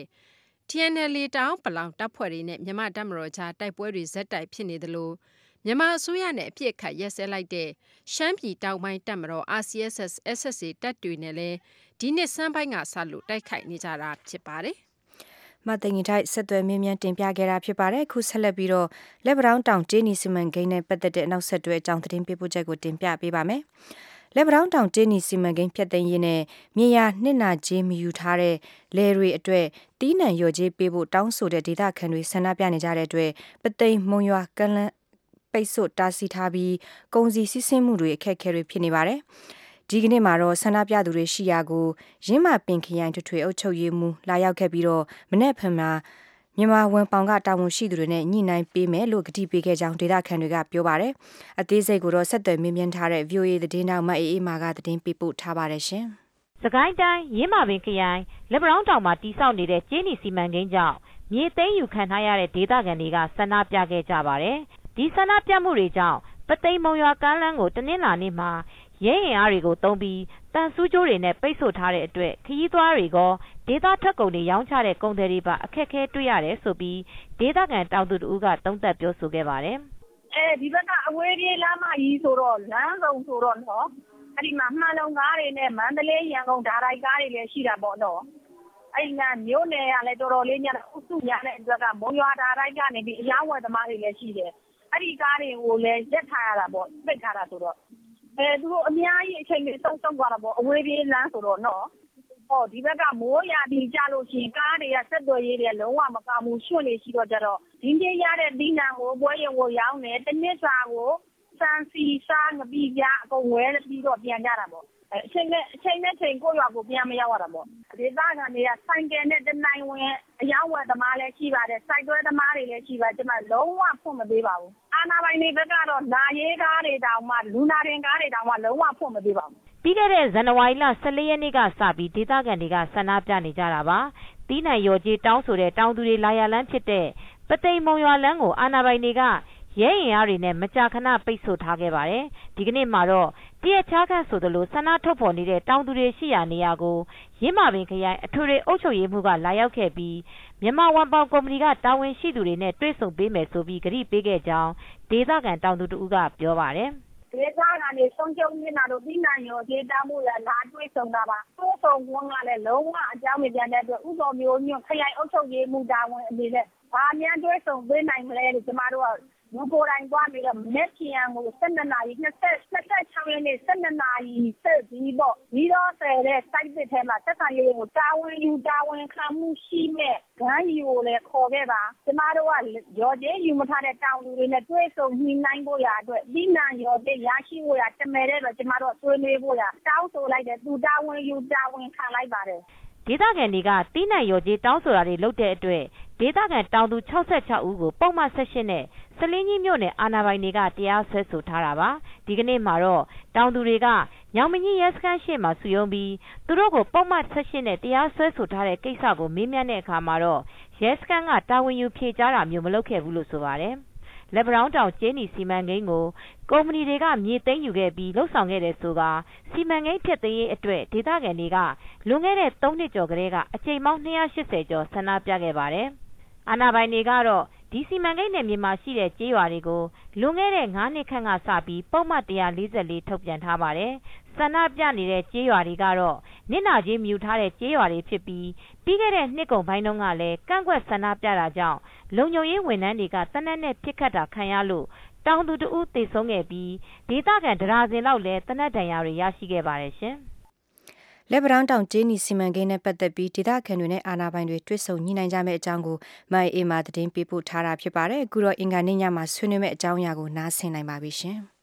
TNL တောင်ပလောင်တပ်ဖွဲ့တွေနဲ့မြန်မာတပ်မတော်ကြားတိုက်ပွဲတွေဇက်တိုက်ဖြစ်နေသလိုမြန်မာအစိုးရနဲ့အပြစ်အခတ်ရက်စဲလိုက်တဲ့ရှမ်းပြည်တောင်ပိုင်းတပ်မတော် RCSS SSA တပ်တွေနဲ့လည်းဒီနှစ်စမ်းပိုင်းကစလို့တိုက်ခိုက်နေကြတာဖြစ်ပါတယ်။မသိငင်ထိုက်ဆက်သွယ်မြင်းမြန်းတင်ပြခဲ့တာဖြစ်ပါတယ်ခုဆက်လက်ပြီးတော့လက်ဗရောင်းတောင်ကျေးနီစီမံကိန်းနဲ့ပတ်သက်တဲ့နောက်ဆက်တွဲအကြောင်းသတင်းပေးပို့ချက်ကိုတင်ပြပေးပါမယ်လက်ဗရောင်းတောင်ကျေးနီစီမံကိန်းဖျက်သိမ်းရေးနဲ့မြေယာနှစ်နာကျေးမယူထားတဲ့လယ်တွေအတွက်တီးနှံလျော်ကြေးပေးဖို့တောင်းဆိုတဲ့ဒေသခံတွေဆန္ဒပြနေကြတဲ့အတွက်ပသိမ်မုံရွာကလန်းပိတ်ဆို့တားဆီးထားပြီးကုန်စည်စီးဆင်းမှုတွေအခက်အခဲတွေဖြစ်နေပါတယ်ဒီကနေ့မှာတော့ဆန္ဒပြသူတွေရှိရာကိုရင်းမပင်ခရိုင်ထွေအုပ်ချုပ်ရေးမှူးလာရောက်ခဲ့ပြီးတော့မနေ့ဖက်မှာမြန်မာဝန်ပောင်ကတာဝန်ရှိသူတွေနဲ့ညှိနှိုင်းပေးမယ်လို့ကတိပေးခဲ့ကြောင်းဒေသခံတွေကပြောပါတယ်။အသေးစိတ်ကိုတော့ဆက်သွယ်မြင်းမြန်းထားတဲ့ VOA သတင်းတောက်မအေးအေးမာကသတင်းပေးပို့ထားပါတယ်ရှင်။စကိုင်းတိုင်းရင်းမပင်ခရိုင်လက်ဗရောင်းတောင်မှာတည်ဆောက်နေတဲ့ကျေးနီစီမံကိန်းကြောင့်မြေသိမ်းယူခံထားရတဲ့ဒေသခံတွေကဆန္ဒပြခဲ့ကြပါတယ်။ဒီဆန္ဒပြမှုတွေကြောင့်ပသိမ်မုံရွာကမ်းလမ်းကိုတနင်္လာနေ့မှာရဲရင်အားတွေကိုသုံးပြီးတန်ဆူးကြိုးတွေနဲ့ပိတ်ဆို့ထားတဲ့အတွက်ခရီးသွားတွေကဒေသထွက်ကုန်တွေရောင်းချတဲ့ကုန်သည်တွေပါအခက်အခဲတွေ့ရတယ်ဆိုပြီးဒေသခံတောင်သူတို့ကသုံးသပ်ပြောဆိုခဲ့ပါတယ်။ဒီဘက်ကအဝေးပြေးလမ်းမကြီးဆိုတော့လမ်းစုံဆိုတော့နော်အဲ့ဒီမှာမှန်လုံကားတွေနဲ့မန္တလေးရန်ကုန်ဓာတ်ရိုက်ကားတွေလည်းရှိတာပေါ့နော်။အဲ့ဒီကမြို့နယ်ကလည်းတော်တော်လေးညအုပ်စုညတဲ့အတွက်ကမုံရွာဓာတ်ရိုက်ကနေပြီးအယောင်းဝယ်သမားတွေလည်းရှိတယ်။အဲ့ဒီကားတွေကိုလည်းရက်ထားရတာပေါ့ပိတ်ထားတာဆိုတော့သူတို့အများကြီးအချိန်တွေစောင့်သွားတာပေါ့အဝေးပြေးလမ်းဆိုတော့နော်ဒီဘက်ကမိုးရာသီကြလို့ရှိရင်ကားတွေကဆက်သွယ်ရေးတွေလုံးဝမကောင်းဘူးရွှွန့်နေရှိတော့ကြတော့ဒီနေ့ရတဲ့ဒီနံကိုပွဲရုံကိုရောင်းတယ်တစ်နှစ်စာကိုစံစီစားငပိပြအကုန်ဝဲပြီးတော့ပြန်ကြတာပေါ့အချိန်နဲ့ချိန်ကိုရွာကိုပြန်မရောက်ရတာပေါ့ဒေသခံတွေကဆိုင်ကယ်နဲ့တနိုင်ဝင်အယောင်းဝယ်သမားလည်းရှိပါတယ်စိုက်တွဲသမားတွေလည်းရှိပါတယ်ကျွန်မလုံးဝဖွင့်မပေးပါဘူးအာနာပိုင်တွေဘက်ကတော့နာရေးကားတွေတောင်မှလူနာတင်ကားတွေတောင်မှလုံးဝဖွင့်မပေးပါဘူးပြီးခဲ့တဲ့ဇန်နဝါရီလ14ရက်နေ့ကစပြီးဒေသခံတွေကဆန္ဒပြနေကြတာပါတီးနှံလျော်ကြေးတောင်းဆိုတဲ့တောင်သူတွေလာရလန်းဖြစ်တဲ့ပသိမ်မုံရွာလန်းကိုအာနာပိုင်တွေကရဲရင်အားတွေနဲ့မကြာခဏပိတ်ဆို့ထားခဲ့ပါတယ်ဒီကနေ့မှာတော့တရက်ချားခန့်ဆိုသလိုဆန္ဒထုတ်ဖော်နေတဲ့တောင်သူတွေရှိရာနေရာကိုရင်းမပင်ခရိုင်အထွေထွေအုပ်ချုပ်ရေးမှူးကလာရောက်ခဲ့ပြီးမြန်မာဝန်ပောင်ကုမ္ပဏီကတာဝန်ရှိသူတွေနဲ့တွေ့ဆုံပေးမယ်ဆိုပြီးကတိပေးခဲ့ကြောင်းဒေသခံတောင်သူတို့ကပြောပါတယ်ဒေသကနေဆုံးရှုံးနေတာတို့ပြီးနိုင်ရောဒေတာမှုလည်းလာတွေ့ဆုံတာပါတိုးဆုံကွန်းကလည်းလုံးဝအကြောင်းမပြန်တဲ့အတွက်ဥပ္ပမျိုးညွန့်ခရိုင်အုပ်ချုပ်ရေးမှူးတာဝန်အနေနဲ့ဘာများတွေ့ဆုံပေးနိုင်မလဲလို့ကျမတို့ကလူကိုယ်တိုင်သွားပြီးတော့မက်ချီယန်ကို12နာရီ26ရက်နေ့12နာရီဆက်ပြီးပေါ့ဒီတော့ဆယ်တဲ့ site တစ်ထဲမှာသက်ဆိုင်ရေးကိုတာဝန်ခံမှုရှိမဲ့ဂန်းယူကိုလည်းခေါ်ခဲ့ပါကျမတို့ကရော်ကျဲယူမထားတဲ့တောင်သူတွေနဲ့တွေ့ဆုံညှိနှိုင်းဖို့ရအတွက်ဒီနံရော်ကျဲရရှိဖို့ရတမယ်တဲ့တော့ကျမတို့ဆွေးနွေးဖို့ရတောင်းဆိုလိုက်တယ်သူတာဝန်ယူတာဝန်ခံလိုက်ပါတယ်ဒေသခံတွေကတီးနှံရော်ကြီးတောင်းဆိုတာတွေလုပ်တဲ့အတွက်ဒေသခံတောင်သူ66ဦးကိုပုံမှန်18နဲ့စလင်းကြီးမြို့နယ်အာဏာပိုင်တွေကတရားစွဲဆိုထားတာပါဒီကနေ့မှာတော့တောင်သူတွေကညောင်မကြီးရဲစခန်းရှိမှာစုရုံးပြီးသူတို့ကိုပုံမှန်18နဲ့တရားစွဲဆိုထားတဲ့ကိစ္စကိုမေးမြန်းတဲ့အခါမှာတော့ရဲစခန်းကတာဝန်ယူဖြေကြားတာမျိုးမလုပ်ခဲ့ဘူးလို့ဆိုပါတယ်လက်ဗရောင်းတောင်ကျင်းနီစီမံကိန်းကိုကုမ္ပဏီတွေကမြေသိမ်းယူခဲ့ပြီးလှုပ်ဆောင်ခဲ့တဲ့ဆိုကစီမံကိန်းဖျက်သိမ်းရေးအတွက်ဒေသခံတွေကလွန်ခဲ့တဲ့3နှစ်ကျော်ကလေးကအချိန်ပေါင်း280ကျော်ဆန္ဒပြခဲ့ပါတယ်။အာဏာပိုင်တွေကတော့ဒီစီမံကိန်းနယ်မြေမှာရှိတဲ့ကြေးရွာတွေကိုလွန်ခဲ့တဲ့9နှစ်ခန့်ကစပြီးပုံမှန်144ထုတ်ပြန်ထားပါတယ်။ဆန္ဒပြနေတဲ့ကြေးရွာတွေကတော့နစ်နာကြေးမြူထားတဲ့ကြေးရွာတွေဖြစ်ပြီးပြီးခဲ့တဲ့နှစ်ကုန်ပိုင်းတုန်းကလည်းကန့်ကွက်ဆန္ဒပြတာကြောင့်လုံခြုံရေးဝန်ထမ်းတွေကတနက်နဲ့ပစ်ခတ်တာခံရလို့တောင်သူတဦးသေဆုံးခဲ့ပြီးဒေသခံဒရာစင်လောက်လည်းတနက်ဒဏ်ရာတွေရရှိခဲ့ပါတယ်ရှင်။လက်ဗရောင်းတောင်ကျင်းနီစီမံကိန်းနဲ့ပတ်သက်ပြီးဒေသခံတွေနဲ့အာဏာပိုင်တွေတွေ့ဆုံညှိနှိုင်းကြမယ့်အကြောင်းကိုမိုင်အေမာသတင်းပေးပို့ထားတာဖြစ်ပါတယ်။အခုတော့အင်္ဂါနေ့ညမှာဆွေးနွေးမယ့်အကြောင်းအရာကိုနားဆင်နိုင်ပါပြီရှင်။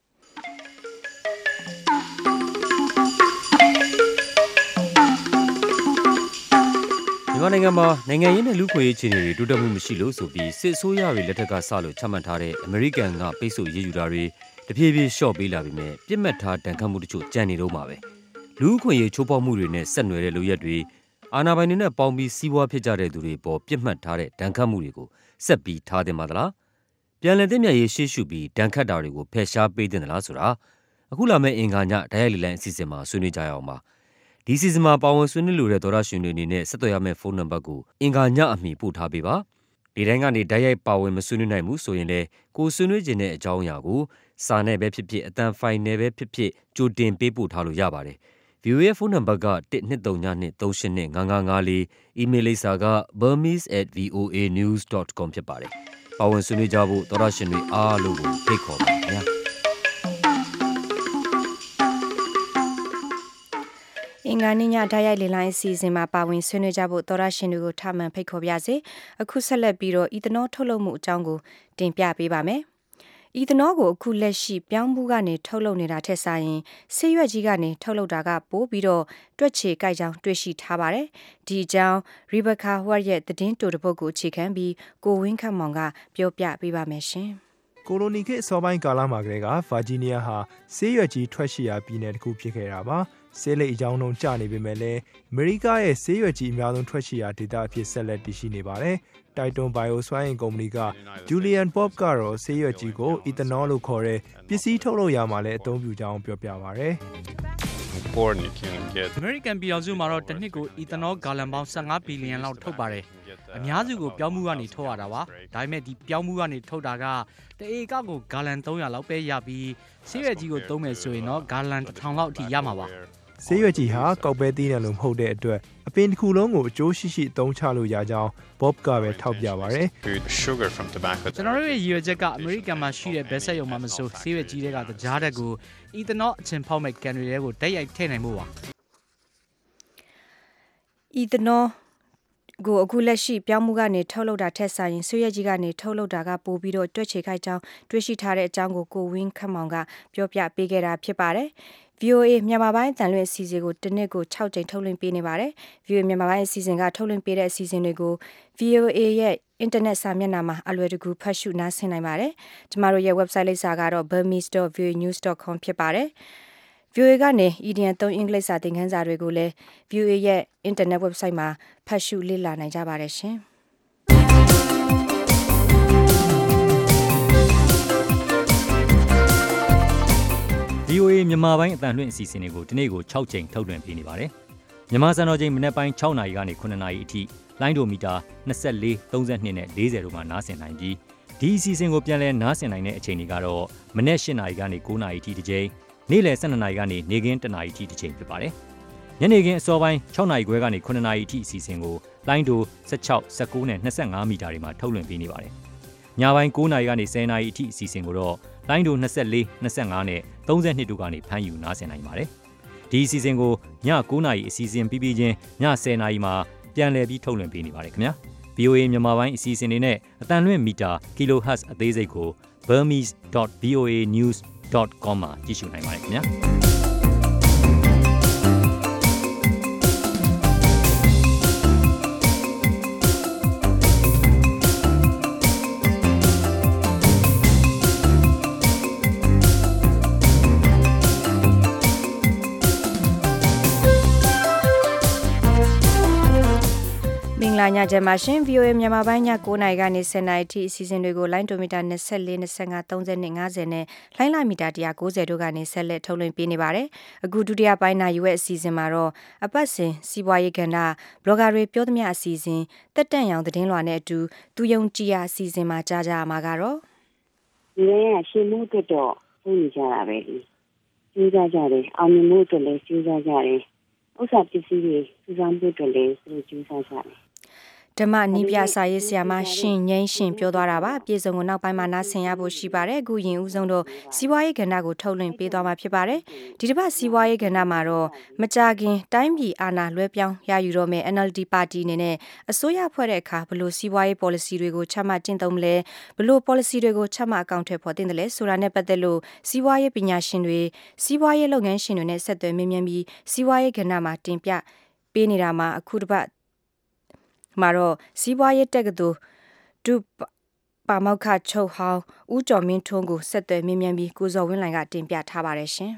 မြန်မာနိုင်ငံမှာနိုင်ငံရေးနဲ့လူ့ခွင့်ရေးအခြေအနေတွေတိုးတက်မှုမရှိလို့ဆိုပြီးစစ်အစိုးရတွေလက်ထက်ကစလို့ချမှတ်ထားတဲ့အမေရိကန်ကပိတ်ဆို့ရေးယူတာတွေတဖြည်းဖြည်းလျှော့ပေးလာပြီးမြဲပြစ်မှတ်ထားတန်ခတ်မှုတချို့ကြံနေတော့မှာပဲလူ့ခွင့်ရေးချိုးဖောက်မှုတွေနဲ့ဆက်နွယ်တဲ့လုပ်ရက်တွေအာဏာပိုင်တွေနဲ့ပေါင်းပြီးစီးပွားဖြစ်ကြတဲ့သူတွေပေါ်ပြစ်မှတ်ထားတဲ့တန်ခတ်မှုတွေကိုဆက်ပြီးထားတင်ပါသလားပြန်လည်သင့်မြတ်ရေးရှေ့ရှုပြီးတန်ခတ်တာတွေကိုဖယ်ရှားပေးတင်သလားဆိုတာအခုလာမယ့်အင်္ဂါညဓာတ်ရိုက်လီလိုင်းအစီအစဉ်မှာဆွေးနွေးကြရအောင်ပါဒီစီစဉ်မှာပါဝင်ဆွေးနွေးလိုတဲ့သောရရှင်တွေအနေနဲ့ဆက်သွယ်ရမယ့်ဖုန်းနံပါတ်ကိုအင်္ဂါညအမီပို့ထားပေးပါဒီတိုင်းကနေဓာတ်ရိုက်ပါဝင်မဆွေးနွေးနိုင်ဘူးဆိုရင်လည်းကိုဆွေးနွေးခြင်းတဲ့အကြောင်းအရာကိုစာနဲ့ပဲဖြစ်ဖြစ်အတန်ဖိုင်နဲ့ပဲဖြစ်ဖြစ်ကြိုတင်ပေးပို့ထားလို့ရပါတယ် VOA ဖုန်းနံပါတ်က12392395554 email လိပ်စာက burmese@voanews.com ဖြစ်ပါတယ်ပါဝင်ဆွေးနွေးကြဖို့သောရရှင်တွေအားလုံးကိုဖိတ်ခေါ်ပါခင်ဗျာအင်္ဂါနေ့ညဓာတ်ရိုက်လီလိုင်းအစီအစဉ်မှာပါဝင်ဆွေးနွေးကြဖို့သောရရှင်တွေကိုထပ်မံဖိတ်ခေါ်ပါရစေ။အခုဆက်လက်ပြီးတော့အီသနောထုတ်လုပ်မှုအကြောင်းကိုတင်ပြပေးပါမယ်။အီသနောကိုအခုလက်ရှိပြောင်းမှုကနေထုတ်လုပ်နေတာထက်စာရင်ဆေးရွက်ကြီးကနေထုတ်လုပ်တာကပိုပြီးတော့တွက်ချေကြိုက်ကြောင်းတွေ့ရှိထားပါတယ်။ဒီအကြောင်း Rebecca Howard ရဲ့သတင်းတိုတပုတ်ကိုအခြေခံပြီးကိုဝင်းခန့်မောင်ကပြောပြပေးပါမယ်ရှင်။ကိုလိုနီခေတ်အစောပိုင်းကာလမှာကတည်းကဗာဂျီးနီးယားဟာဆေးရွက်ကြီးထွက်ရှိရာပြည်နယ်တစ်ခုဖြစ်ခဲ့တာပါဆေးလိပ်အကြောင်းလုံးကျနေပေမဲ့လည်းအမေရိကရဲ့ဆေးရွက်ကြီးအများဆုံးထွက်ရှိရာဒေသအဖြစ်ဆက်လက်တည်ရှိနေပါတယ်တိုက်တွန်းဘိုင်ယိုစွမ်းအင်ကုမ္ပဏီကဂျူလီယန်ဘော့ကတော့ဆေးရွက်ကြီးကိုအီသနောလို့ခေါ်တဲ့ပစ္စည်းထုတ်လုပ်ရာမှာလည်းအသုံးပြုကြောင်းပြောပြပါရယ်အမေရိကန်ပြည်ထောင်စုမှာတော့တစ်နှစ်ကိုအီသနောဂါလန်ပေါင်း15ဘီလီယံလောက်ထုတ်ပါတယ်အများစုကိုပြောင်းမှုကနေထုတ်ရတာပါဒါပေမဲ့ဒီပြောင်းမှုကနေထုတ်တာကတဧကကိုဂါလန်300လောက်ပဲရပြီးဆေးရွက်ကြီးကိုသုံးမယ်ဆိုရင်တော့ဂါလန်1000လောက်အထိရမှာပါဆေးရွက်ကြီးဟာကောက်ပဲသီးနှံလို့မဟုတ်တဲ့အတွက်အပင်တစ်ခုလုံးကိုအကျိုးရှိရှိသုံးချလို့ရကြောင်းဘော့ကပဲထောက်ပြပါရယ်ကျွန်တော်တို့ရဲ့ရည်ရွယ်ချက်ကအမေရိကန်မှာရှိတဲ့ဘက်ဆက်ရုံမှာမဆိုဆေးရွက်ကြီးတွေကတကြားတက်ကိုအီသနောအချင်းဖောက်မဲ့ကန်တွေတွေကိုတိုက်ရိုက်ထည့်နိုင်ဖို့ပါအီသနောကိုအခုလက်ရှိပြောင်းမှုကနေထုတ်လုပ်တာထက်ဆိုင်ရင်ဆွေးရကြီးကနေထုတ်လုပ်တာကပိုပြီးတော့တွက်ချေခိုက်ကြောင်းတွေ့ရှိထားတဲ့အကြောင်းကိုဝင်းခန့်မောင်ကပြောပြပေးခဲ့တာဖြစ်ပါတယ်။ VOA မြန်မာပိုင်းတန်လွင့်အစီအစဉ်ကိုတစ်နှစ်ကို6ကြိမ်ထုတ်လွှင့်ပေးနေပါတယ်။ VOA မြန်မာပိုင်းအစီအစဉ်ကထုတ်လွှင့်ပေးတဲ့အစီအစဉ်တွေကို VOA ရဲ့အင်တာနက်စာမျက်နှာမှာအလွယ်တကူဖတ်ရှုနားဆင်နိုင်ပါတယ်။ကျမတို့ရဲ့ website လိပ်စာကတော့ burmese.voanews.com ဖြစ်ပါတယ်။ VOA ကနေ EDN 3 အင်္ဂလိပ်စာသင်ခန်းစာတွေကိုလည်း VOA ရဲ့ internet website မှာဖတ်ရှုလေ့လာနိုင်ကြပါတယ်ရှင်။ VOA မြန်မာပိုင်းအတန်လွင့်အစီအစဉ်တွေကိုဒီနေ့ကို6ကြိမ်ထုတ်လွှင့်ပေးနေပါတယ်။မြန်မာစံတော်ချိန်မနက်ပိုင်း6နာရီကနေ9နာရီအထိလိုင်းဒိုမီတာ24 32နဲ့40တို့မှာနားဆင်နိုင်ပြီးဒီအစီအစဉ်ကိုပြန်လည်နားဆင်နိုင်တဲ့အချိန်တွေကတော့မနက်8နာရီကနေ9နာရီအထိတစ်ကြိမ်နေ့လယ်12နာရီကနေနေ့ခင်း1နာရီအထိတစ်ချိန်ဖြစ်ပါတယ်။ညနေခင်းအစောပိုင်း6နာရီခွဲကနေ9နာရီအထိအစီအစဉ်ကိုလိုင်းဒို16 19နဲ့25မီတာတွေမှာထုတ်လွှင့်ပေးနေပါတယ်။ညပိုင်း9နာရီကနေ10နာရီအထိအစီအစဉ်ကိုတော့လိုင်းဒို24 25နဲ့32တို့ကနေဖမ်းယူနားဆင်နိုင်ပါတယ်။ဒီအစီအစဉ်ကိုည9နာရီအစီအစဉ်ပြီးပြီးချင်းည10နာရီမှာပြန်လည်ပြီးထုတ်လွှင့်ပေးနေပါတယ်ခင်ဗျာ။ VOA မြန်မာပိုင်းအစီအစဉ်တွေနဲ့အတန်လွင့်မီတာ kilohertz အသေးစိတ်ကို burmese.voanews.com မှာကြည့်ရှုနိုင်ပါတယ်ခင်ဗျာ။လာညချင်မှာရှင် VOA မြန်မာပိုင်းည9:00နာရီကနေ10:00နာရီထိအစီအစဉ်တွေကိုလိုင်းဒိုမီတာ24 25 30နဲ့50နဲ့လိုင်းလာမီတာ190တို့ကနေဆက်လက်ထုတ်လွှင့်ပေးနေပါတယ်။အခုဒုတိယပိုင်းနာရီဝက်အစီအစဉ်မှာတော့အပတ်စဉ်စီးပွားရေးကဏ္ဍဘလော့ဂါတွေပြောသမျှအစီအစဉ်တက်တန့်ရောင်သတင်းလွှာနဲ့အတူသူယုံကြည်ရာအစီအစဉ်မှာကြားကြရမှာကတော့ဒီနေ့ကရှင်မှုအတွက်တော့ပြုနေကြတာပဲလေ။ကြိုးစားကြတယ်အောင်မြင်မှုအတွက်လည်းကြိုးစားကြတယ်။ဥစ္စာပစ္စည်းတွေစုဆောင်းဖို့အတွက်လည်းသူတို့ကြိုးစားကြတယ်ဓမ္မနီးပြစာရေးဆရာမရှင်ငိမ့်ရှင်ပြောသွားတာပါအပြည့်စုံကိုနောက်ပိုင်းမှာနားဆင်ရဖို့ရှိပါတယ်အခုရင်ဦးဆုံးတော့စီးပွားရေးကဏ္ဍကိုထုတ်လွှင့်ပေးသွားမှာဖြစ်ပါတယ်ဒီတစ်ပတ်စီးပွားရေးကဏ္ဍမှာတော့မကြာခင်တိုင်းပြည်အာဏာလွှဲပြောင်းရယူတော့မယ် NLD ပါတီအနေနဲ့အစိုးရဖွဲ့တဲ့အခါဘလို့စီးပွားရေး policy တွေကိုချမှတ်ကျင့်သုံးမလဲဘလို့ policy တွေကိုချမှတ်အကောင့်ထဲပေါ်တင်တယ်လဲဆိုတာနဲ့ပတ်သက်လို့စီးပွားရေးပညာရှင်တွေစီးပွားရေးလုပ်ငန်းရှင်တွေနဲ့ဆက်သွယ်မေးမြန်းပြီးစီးပွားရေးကဏ္ဍမှာတင်ပြပေးနေတာမှာအခုတစ်ပတ်မှာတော့စီးပွားရေးတက္ကသိုလ်ဒုပါမောက္ခချုပ်ဟောင်းဦးကျော်မင်းထွန်းကိုဆက်သွယ်မေးမြန်းပြီးကိုဇော်ဝင်းလှိုင်ကတင်ပြထားပါတယ်ရှင်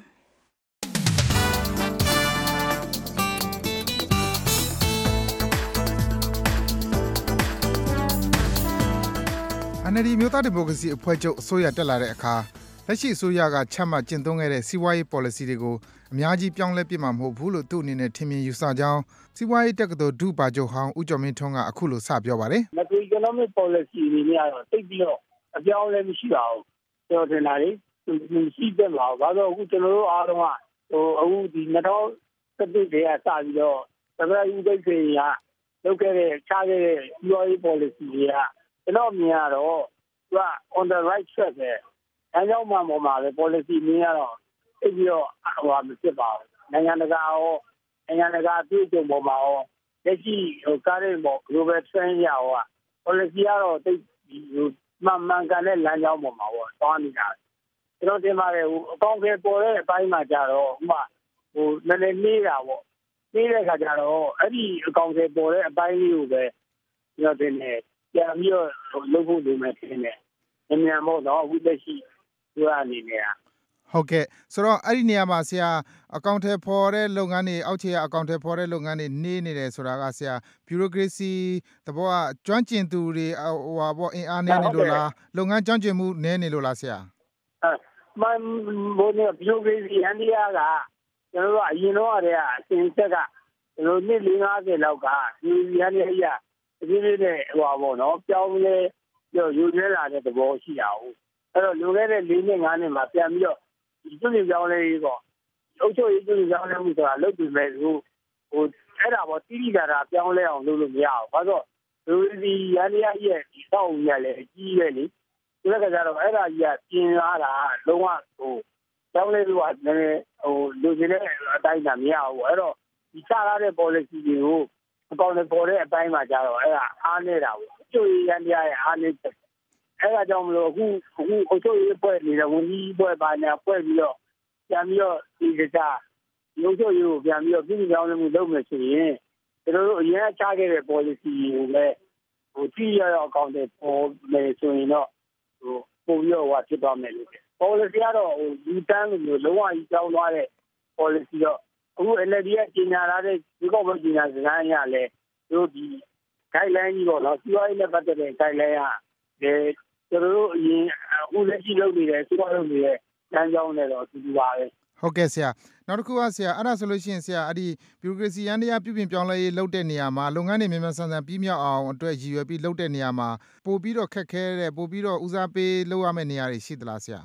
။ NLD မြို့သားဒီမိုကရေစီအဖွဲ့ချုပ်အစိုးရတက်လာတဲ့အခါလက်ရှိအစိုးရကချမှတ်ကျင့်သုံးခဲ့တဲ့စီးပွားရေး policy တွေကိုအများကြီးပြောင်းလဲပြစ်မှာမဟုတ်ဘူးလို့သူ့အနေနဲ့ထင်မြင်ယူဆကြောင်းစီးပွားရေးတက္ကသိုလ်ဒုပါချုပ်ဟောင်းဦးကျော်မင်းထွန်းကအခုလိုစပြောပါတယ်။ Macroeconomic policy အနေနဲ့ကတော့တိတ်ပြီးတော့အပြောင်းလဲမရှိပါဘူး။ကျွန်တော်ထင်တာလေမရှိသင့်ပါဘူး။ဘာလို့အခုကျွန်တော်တို့အားလုံးကအခုဒီ2017တည်းကစပြီးတော့သမ္မတဦးသိန်းစိန်ကလုပ်ခဲ့တဲ့ချခဲ့တဲ့စီးပွားရေး policy တွေကကျွန်တော်မြင်ရတော့သူက on the right track ပဲ။အဲကြောင့်မှပေါ်မှာပဲ policy မြင်ရတော့တိတ်ပြီးတော့မဖြစ်ပါဘူး။နိုင်ငံတကာအတွေ့အကြုံပေါ်မှာရောလက်ရှိကားတဲ့ပေါ့ global trend ရရော policy ကတော့တိတ်မှန်ကန်တဲ့လမ်းကြောင်းပေါ်မှာပေါ့သွားနေတာကျွန်တော်တင်ပါတယ်အကောင့်ထဲပေါ်တဲ့အပိုင်းမှာကြတော့ဥပမာနည်းနည်းနေတာပေါ့နေတဲ့ခါကျတော့အဲ့ဒီအကောင့်ထဲပေါ်တဲ့အပိုင်းလေးကိုပဲကျွန်တော်တင်တယ်ပြန်ပြီးတော့လုပ်ဖို့လိုမယ်ထင်တယ်မြန်ပေါ့နော်အခုလက်ရှိသူအနေနဲ့ဟုတ်ကဲ့ဆိုတော့အဲ့ဒီနေရာမှာဆရာအကောင့်ထဲပေါ်တဲ့လုပ်ငန်းတွေအောက်ခြေကအကောင့်ထဲပေါ်တဲ့လုပ်ငန်းတွေနေနေတယ်ဆိုတာကဆရာ bureaucracy သဘောကကျွမ်းကျင်သူတွေအင်အားနည်းနေလို့လားလုပ်ငန်းကျွမ်းကျင်မှုနည်းနေလို့လားဆရာဘိုးနေ bureaucracy အန်ဒီယာကကျွန်တော်တို့အရင်တော့အစဉ်ဆက်ကကျွန်တော်နှစ်40လောက်ကဒီရန်ရရဒီနေ့နဲ့ပေါ့နော်ပြောင်းလဲယူရဲလာတဲ့သဘောရှိတာဟုတ်အဲ့တော့လူခဲ့တဲ့4နှစ်5နှစ်မှာပြန်ပြီးတော့ဒီကျွန်းပြောင်းလဲရေးပေါ့အုပ်ချုပ်ရေးကျွန်းပြောင်းလဲမှုဆိုတာလုပ်ပြီးမဲ့အဲ့ဒါပေါ့တိတိကျကျပြောင်းလဲအောင်လုပ်လို့မရဘူးဘာလို့လူဒီရန်ရရဲ့ဒီတော့ဦးရလဲအကြီးပဲလေဒီကကြတော့အဲ့ဒါကြီးကပြင်လာတာလုံးဝပြောင်းလဲလို့ကလည်းလူကြီးတဲ့အတိုင်းသာမရဘူးအဲ့တော့ဒီချလာတဲ့ policy တွေကိုအကောင့်နဲ့ပေါ်တဲ့အပိုင်းမှာကြတော့အဲ့ဒါအားနေတာပေါ့အကျိုးရန်ရရဲ့အားနေတယ်အဲ့ဒါကြောင့်မလို့အခုအကျိုးရေးပွဲနေတဲ့ဝန်ကြီးပွဲပါညာပွဲပြီးတော့ပြန်ပြီးတော့ဒီကစားရုပ်ချုပ်ရေးကိုပြန်ပြီးတော့ပြည်ပြောင်းလဲမှုလုပ်မယ်ဆိုရင်ကျွန်တော်တို့အရင်ချခဲ့တဲ့ policy ကိုလည်းကြည့်ရတော့အကောင့်တွေပေါ်မယ်ဆိုရင်တော့ပိုပြီးတော့ဖြစ်သွားမယ်လို့ policy ကတော့လူတန်းလိုလုံးဝကြီးကြောင်းသွားတဲ့ policy တော့အခု NLD ကကြီးညာလာတဲ့ဒီကောက်ပွဲကြီးညာစကားရလဲတို့ဒီ guideline ကြီးပေါ့နော်စီးပွားရေးနဲ့ပတ်သက်တဲ့ guideline ကကျွန်တော်တို့အရင်အခုလက်ရှိလုပ်နေတယ်စီးပွားရေးလုပ်နေတဲ့လမ်းကြောင်းနဲ့တော့အတူတူပါပဲဟုတ်ကဲ့ဆရာနောက်တစ်ခုကဆရာအဲ့ဒါဆိုလို့ရှိရင်ဆရာအဲ့ဒီ bureaucracy ရန်တရားပြုပြင်ပြောင်းလဲရေးလုပ်တဲ့နေရာမှာလုပ်ငန်းတွေမြန်မြန်ဆန်ဆန်ပြီးမြောက်အောင်အတွက်ရည်ရွယ်ပြီးလုပ်တဲ့နေရာမှာပို့ပြီးတော့ခက်ခဲတဲ့ပို့ပြီးတော့ဦးစားပေးလုပ်ရမယ့်နေရာတွေရှိသလားဆရာ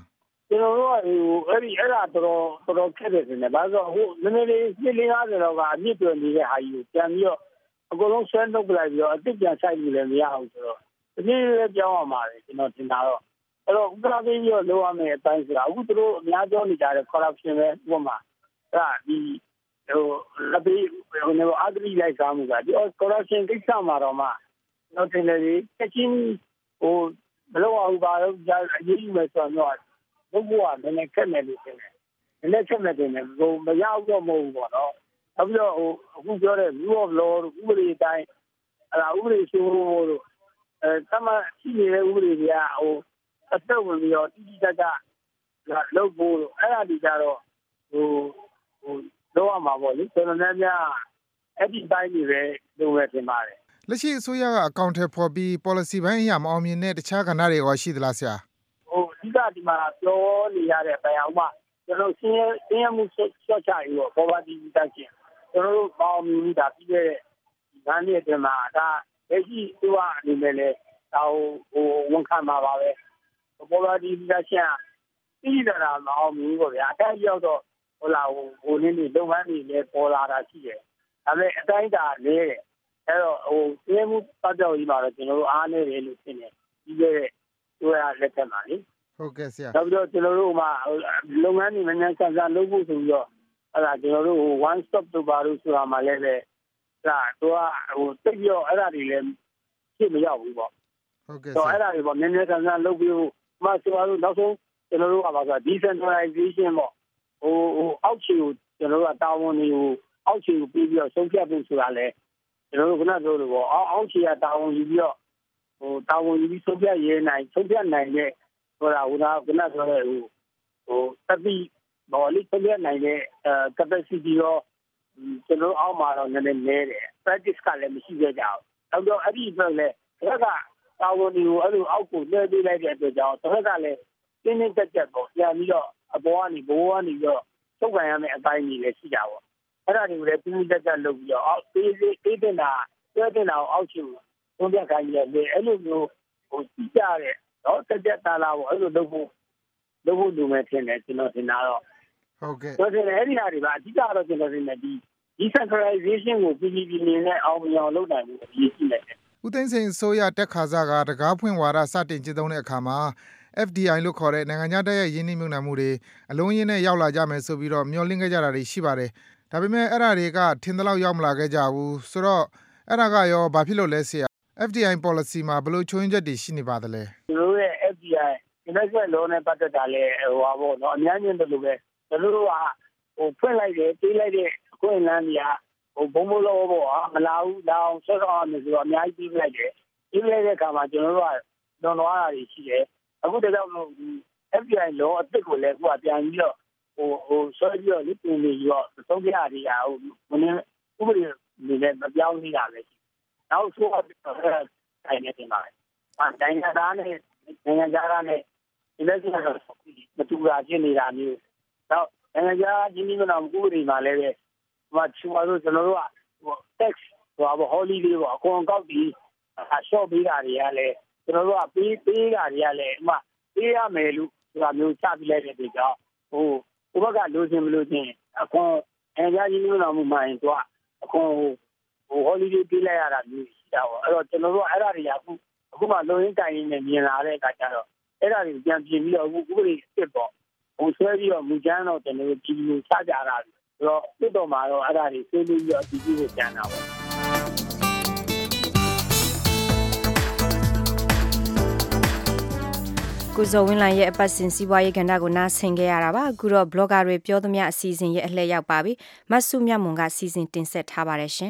ကျွန်တော်တို့ကအဲ့ဒါတော်ခက်တယ်နေဘာလို့ဟိုနည်းနည်းလေး50လောက်ကအမြင့်တွယ်နေတဲ့ဟာကြီးကိုပြန်ပြီးတော့အကုန်လုံးဆွဲနှုတ်ပလိုက်ပြီးတော့အစ်စ်ပြန်ဆိုင်လို့လည်းမရဘူးဆိုတော့ဒီနေ့ပြောင်းအောင်ပါတယ်ကျွန်တော်ထင်တာတော့အဲ့တော့ဥပဒေပြီးတော့လိုရမယ်အတိုင်းဆိုတာအခုတို့အများပြောနေကြတဲ့ corruption ပဲဥပမာအဲ့ဒီလက်ပြီးဟိုနေအဂရိလိုက်စားမှုကဒီ corruption ကိစ္စမှာတော့မှတော့တင်လေချက်ချင်းဟိုဘယ်လိုအောင်ပါတော့အရေးကြီးမယ်ဆိုတော့ဘုရားကလည်းခက်နေလို့တင်တယ်။လည်းချက်နေတယ်ဟိုမရောက်တော့မဟုတ်ဘူးပေါ့နော်။နောက်ပြီးတော့ဟိုအခုပြောတဲ့ rule of law ဥပဒေအတိုင်းအဲ့ဒါဥပဒေဆိုလို့တမရှိနေတဲ့ဥပဒေတွေကဟိုအသက်ဝင်ပြီးတော့တိတိကျကျလုပ်ဖို့အဲ့ဒါဒီကြတော့ဟိုတော့မှာပေါ့လေကျွန်တော်လည်းများအဲ့ဒီတိုင်းတွေပဲလုပ်ရတင်ပါတယ်လက်ရှိအစိုးရကအကောင့်ထဲပေါ်ပြီး policy ဘိုင်းအရာမအောင်မြင်တဲ့တခြားကဏ္ဍတွေရောရှိသလားဆရာဟိုအဓိကဒီမှာပြောနေရတဲ့ပိုင်အောင်မှကျွန်တော်ဆင်းရဲမှုဆော့ချရေးရော poverty reduction ကျွန်တော်တို့ပေါင်းမြင်တာပြီးတဲ့ငန်းရဲ့တင်မှာဒါလက်ရှိသူကအနေနဲ့လေဟိုဝန်ခံမှာပါပဲ poverty reduction ပြီးတာမအောင်မြင်ဘူးဗျာအဲ့ဒီရောက်တော့ဟိုလာဟိုနည်းနည်းလုပ်ငန်းတွေလည်းပေါ်လာတာရှိတယ်ဒါပေမဲ့အတိုင်းတာလေးတယ်အဲ့တော့ဟိုဆင်းရဲမှုပတ်ကြောက်ကြီးမှာတော့ကျွန်တော်တို့အားနေတယ်လို့ထင်တယ်ပြီးခဲ့တဲ့သူကလက်ထက်မှာလေဟုတ်ကဲ့ဆရာနောက်ပြီးတော့ကျွန်တော်တို့မှာလုပ်ငန်းတွေမြန်မြန်ဆန်ဆန်လုပ်ဖို့ဆိုပြီးတော့အဲ့ဒါကျွန်တော်တို့ one stop တို့ပါလို့ဆိုတာမှလည်းပဲဒါသူကဟိုတိတ်ပြီးတော့အဲ့ဒါတွေလည်းဖြစ်မရောက်ဘူးပေါ့ဟုတ်ကဲ့ဆိုအဲ့ဒါတွေပေါ့မြန်မြန်ဆန်ဆန်လုပ်ပြီးမှကျွန်တော်တို့နောက်ဆုံးကျွန်တော်တို့ကပါဆို decentralization ပေါ့ဟိုအောက်ခြေကိုကျွန်တော်တို့ကတာဝန်တွေကိုအောက်ခြေကိုပြီးပြီးတော့ဆုံးဖြတ်ဖို့ဆိုတာလည်းကျွန်တော်တို့ကပြောလို့ပေါ့အောက်ခြေကတာဝန်ယူပြီးတော့ဟိုတာဝန်ယူပြီးဆုံးဖြတ်နိုင်တဲ့ဟိုကပြောတဲ့ဟိုတပိဘော်လေးဆုံးဖြတ်နိုင်တဲ့ capacity ရောကျွန်တော်အောက်မှာတော့နည်းနည်းနေတယ် practice ကလည်းမရှိကြဘူးနောက်တော့အဲ့ဒီအတွက်လည်းဒါကတာဝန်တွေကိုအဲ့လိုအောက်ကိုလွှဲပေးလိုက်တဲ့အတွက်ကြောင့်တစ်ခါကလည်းတင်းတင်းကြပ်ကြပ်ပေါ့ပြန်ပြီးတော့အပေါ်ကနေဘိုးကနေတော့ထုတ်ပြန်ရမယ့်အပိုင်းကြီးလည်းရှိတာပေါ့အဲ့ဒါတွေကိုလည်းတင်းတင်းကြပ်ကြပ်လုပ်ပြီးတော့အောက်သေးတင်တာဆွဲတင်တာအောက်ချူသုံးပြခိုင်းရတယ်အဲ့လိုမျိုးဟိုစီးကြတဲ့တော့တက်တာလာပေါ့အဲ့လိုလုပ်ဖို့လူမဲ့ထင်တယ်ကျွန်တော်ထင်တာတော့ဟုတ်ကဲ့ဆိုတော့အဲ့ဒီဟာတွေပါအဓိကတော့ကျွန်တော်ထင်တယ်ဒီ decentralization ကိုပြည်နေနဲ့အောင်မြင်အောင်လုပ်နိုင်မှုအရေးကြီးတယ်ဦးသိန်းစိန်ဆိုရတက်ခါစားကတကားဖွင့်ဝါဒစတင်ကျင့်သုံးတဲ့အခါမှာ FDI လို့ခေါ်တဲ့နိုင်ငံခြားတပ်ရဲ့ရင်းနှီးမြှုပ်နှံမှုတွေအလုံးရင်းနဲ့ရောက်လာကြမယ်ဆိုပြီးတော့မျှော်လင့်ခဲ့ကြတာတွေရှိပါတယ်။ဒါပေမဲ့အဲ့ဒါတွေကထင်သလောက်ရောက်မလာခဲ့ကြဘူး။ဆိုတော့အဲ့ဒါကရောဘာဖြစ်လို့လဲဆရာ FDI policy မှာဘယ်လိုချိုးယွင်းချက်တွေရှိနေပါသလဲ။ကျွန်တော်ရဲ့ FDI investment law နဲ့ပတ်သက်တာလဲဟိုပါပေါ့နော်အများကြီးတယ်လို့ပဲကျွန်တော်တို့ကဟိုဖွင့်လိုက်တယ်ပေးလိုက်တဲ့အခွင့်အလမ်းတွေကဟိုဘုံဘလို့ပေါ့မလာဘူးလောင်ဆက်ဆောင်အောင်ဆိုတော့အများကြီးပြီးလိုက်တယ်ပြီးလိုက်တဲ့အခါမှာကျွန်တော်တို့ကလွန်သွားတာတွေရှိတယ်အခုတကယ်လို့ FBI law အစ်စ်ကိုလည်းအခုကပြန်ပြီးတော့ဟိုဆွဲပြီးတော့လိပ်ပြင်ပြီးတော့သုံးပြရတယ်ဟိုမင်းဥပဒေနဲ့မပြောင်းနေတာပဲနောက်ဆိုတော့တိုင်းနေတယ်ပါတိုင်းသားနဲ့နိုင်ငံခြားနဲ့ဒီလက်ရှိကတော့မတူတာဖြစ်နေတာမျိုးတော့နိုင်ငံခြားဒီနည်းကတော့ဥပဒေမှာလည်းပဲဟိုချူပါလို့ကျွန်တော်တို့ကဟို tax ဟို holiday ပေါ့အကုန်ကောက်ပြီးရှော့ပေးတာတွေကလည်းကျွန်တော်တို့ကပေးတာတွေကလည်းဥမာပေးရမယ်လို့ဆိုတာမျိုးချပြလိုက်တဲ့အတွက်ကြောင့်ဟိုဘက်ကလိုချင်မလို့ချင်းအခွန်အင်ဂျာကြီးမျိုးတော်မှမှရင်တော့အခွန်ဟို holiday ပေးလိုက်ရတာမျိုးရှိတာပေါ့အဲ့တော့ကျွန်တော်တို့အဲ့ဒါတွေကအခုမှလုံရင်းတိုင်ရင်းနဲ့မြင်လာတဲ့အခါကျတော့အဲ့ဒါတွေပြန်ပြင်ပြီးတော့အခုဥပဒေစစ်ပေါ့ဟိုဆွဲပြီးတော့မူကျန်းတော့ကျွန်တော်တို့ပြည်သူစကြတာဆိုတော့စစ်တော်မှာတော့အဲ့ဒါတွေဆွေးနွေးပြီးတော့ဒီကိုကျန်တာပေါ့ကိုဇော်ဝင်းလိုင်ရဲ့အပတ်စဉ်စီးပွားရေးကဏ္ဍကိုနားဆင်ခဲ့ရတာပါအခုတော့ blogger တွေပြောသမျှအစီအစဉ်ရဲ့အလှည့်ရောက်ပါပြီမဆုမြတ်မွန်ကစီစဉ်တင်ဆက်ထားပါတယ်ရှင်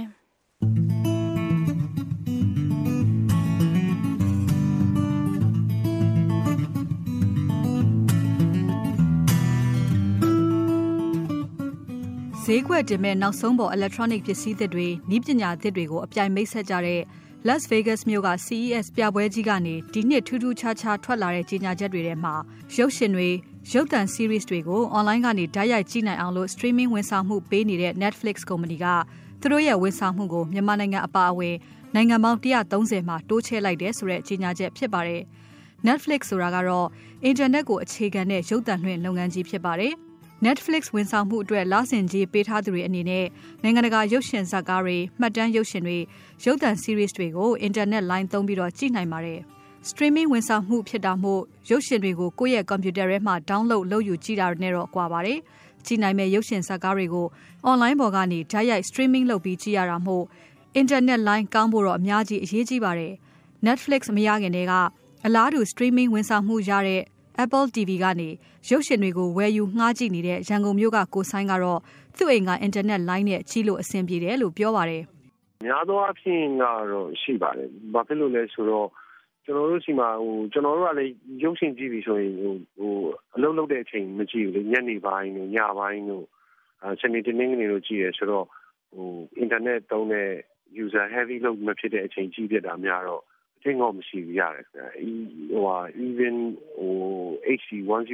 ဈေးကွက်တင်မဲ့နောက်ဆုံးပေါ် electronic ပစ္စည်းသစ်တွေ၊နည်းပညာသစ်တွေကိုအပြိုင်မိတ်ဆက်ကြတဲ့ Las Vegas မြို့က CES ပြပွဲကြီးကနေဒီနှစ်ထူးထူးခြားခြားထွက်လာတဲ့ကြေညာချက်တွေထဲမှာရုပ်ရှင်တွေ၊ရုပ်သံ series တွေကို online ကနေတိုက်ရိုက်ကြည့်နိုင်အောင်လို့ streaming ဝန်ဆောင်မှုပေးနေတဲ့ Netflix ကုမ္ပဏီကသူတို့ရဲ့ဝန်ဆောင်မှုကိုမြန်မာနိုင်ငံအပါအဝင်နိုင်ငံပေါင်း130မှာတိုးချဲ့လိုက်တယ်ဆိုတဲ့ကြေညာချက်ဖြစ်ပါတယ်။ Netflix ဆိုတာကတော့ internet ကိုအခြေခံတဲ့ရုပ်သံလွှင့်လုပ်ငန်းကြီးဖြစ်ပါတယ်။ Netflix ဝန်ဆောင်မှုအတွက်လစဉ်ကြေးပေးထားသူတွေအနေနဲ့နိုင်ငံတကာရုပ်ရှင်ဇာတ်ကားတွေမှတ်တမ်းရုပ်ရှင်တွေရုပ်သံ series တွေကို internet line သုံးပြီးတော့ကြည့်နိုင်ပါတယ်။ streaming ဝန်ဆောင်မှုဖြစ်တာမို့ရုပ်ရှင်တွေကိုကိုယ့်ရဲ့ computer ထဲမှာ download လုပ်ယူကြည့်တာနဲ့တော့ကွာပါတယ်။ကြည့်နိုင်မဲ့ရုပ်ရှင်ဇာတ်ကားတွေကို online ပေါ်ကနေတိုက်ရိုက် streaming လုပ်ပြီးကြည့်ရတာမို့ internet line ကောင်းဖို့တော့အများကြီးအရေးကြီးပါတယ်။ Netflix မရခင်တည်းကအလားတူ streaming ဝန်ဆောင်မှုရတဲ့ Apple TV ကနေရုပ်ရှင်တွေကိုဝယ်ယူငှားကြည့်နေတဲ့ရန်ကုန်မြို့ကကိုဆိုင်ကတော့သူ့အိမ်က internet line နဲ့ကြည့်လို့အဆင်ပြေတယ်လို့ပြောပါတယ်။များသောအားဖြင့်ကတော့ရှိပါတယ်။ဘာဖြစ်လို့လဲဆိုတော့ကျွန်တော်တို့စီမှာကျွန်တော်တို့ကလည်းရုပ်ရှင်ကြည့်ပြီဆိုရင်အလုပ်လုပ်တဲ့အချိန်မကြည့်ဘူးလေညနေပိုင်းတို့ညပိုင်းတို့စနေတနင်္ဂနွေတို့ကြည့်ရဆိုတော့internet သုံးတဲ့ user heavy လို့မဖြစ်တဲ့အချိန်ကြည့်ပြတာများတော့အချိန်တော့မရှိဘူးရတယ်ခင်ဗျာeven HD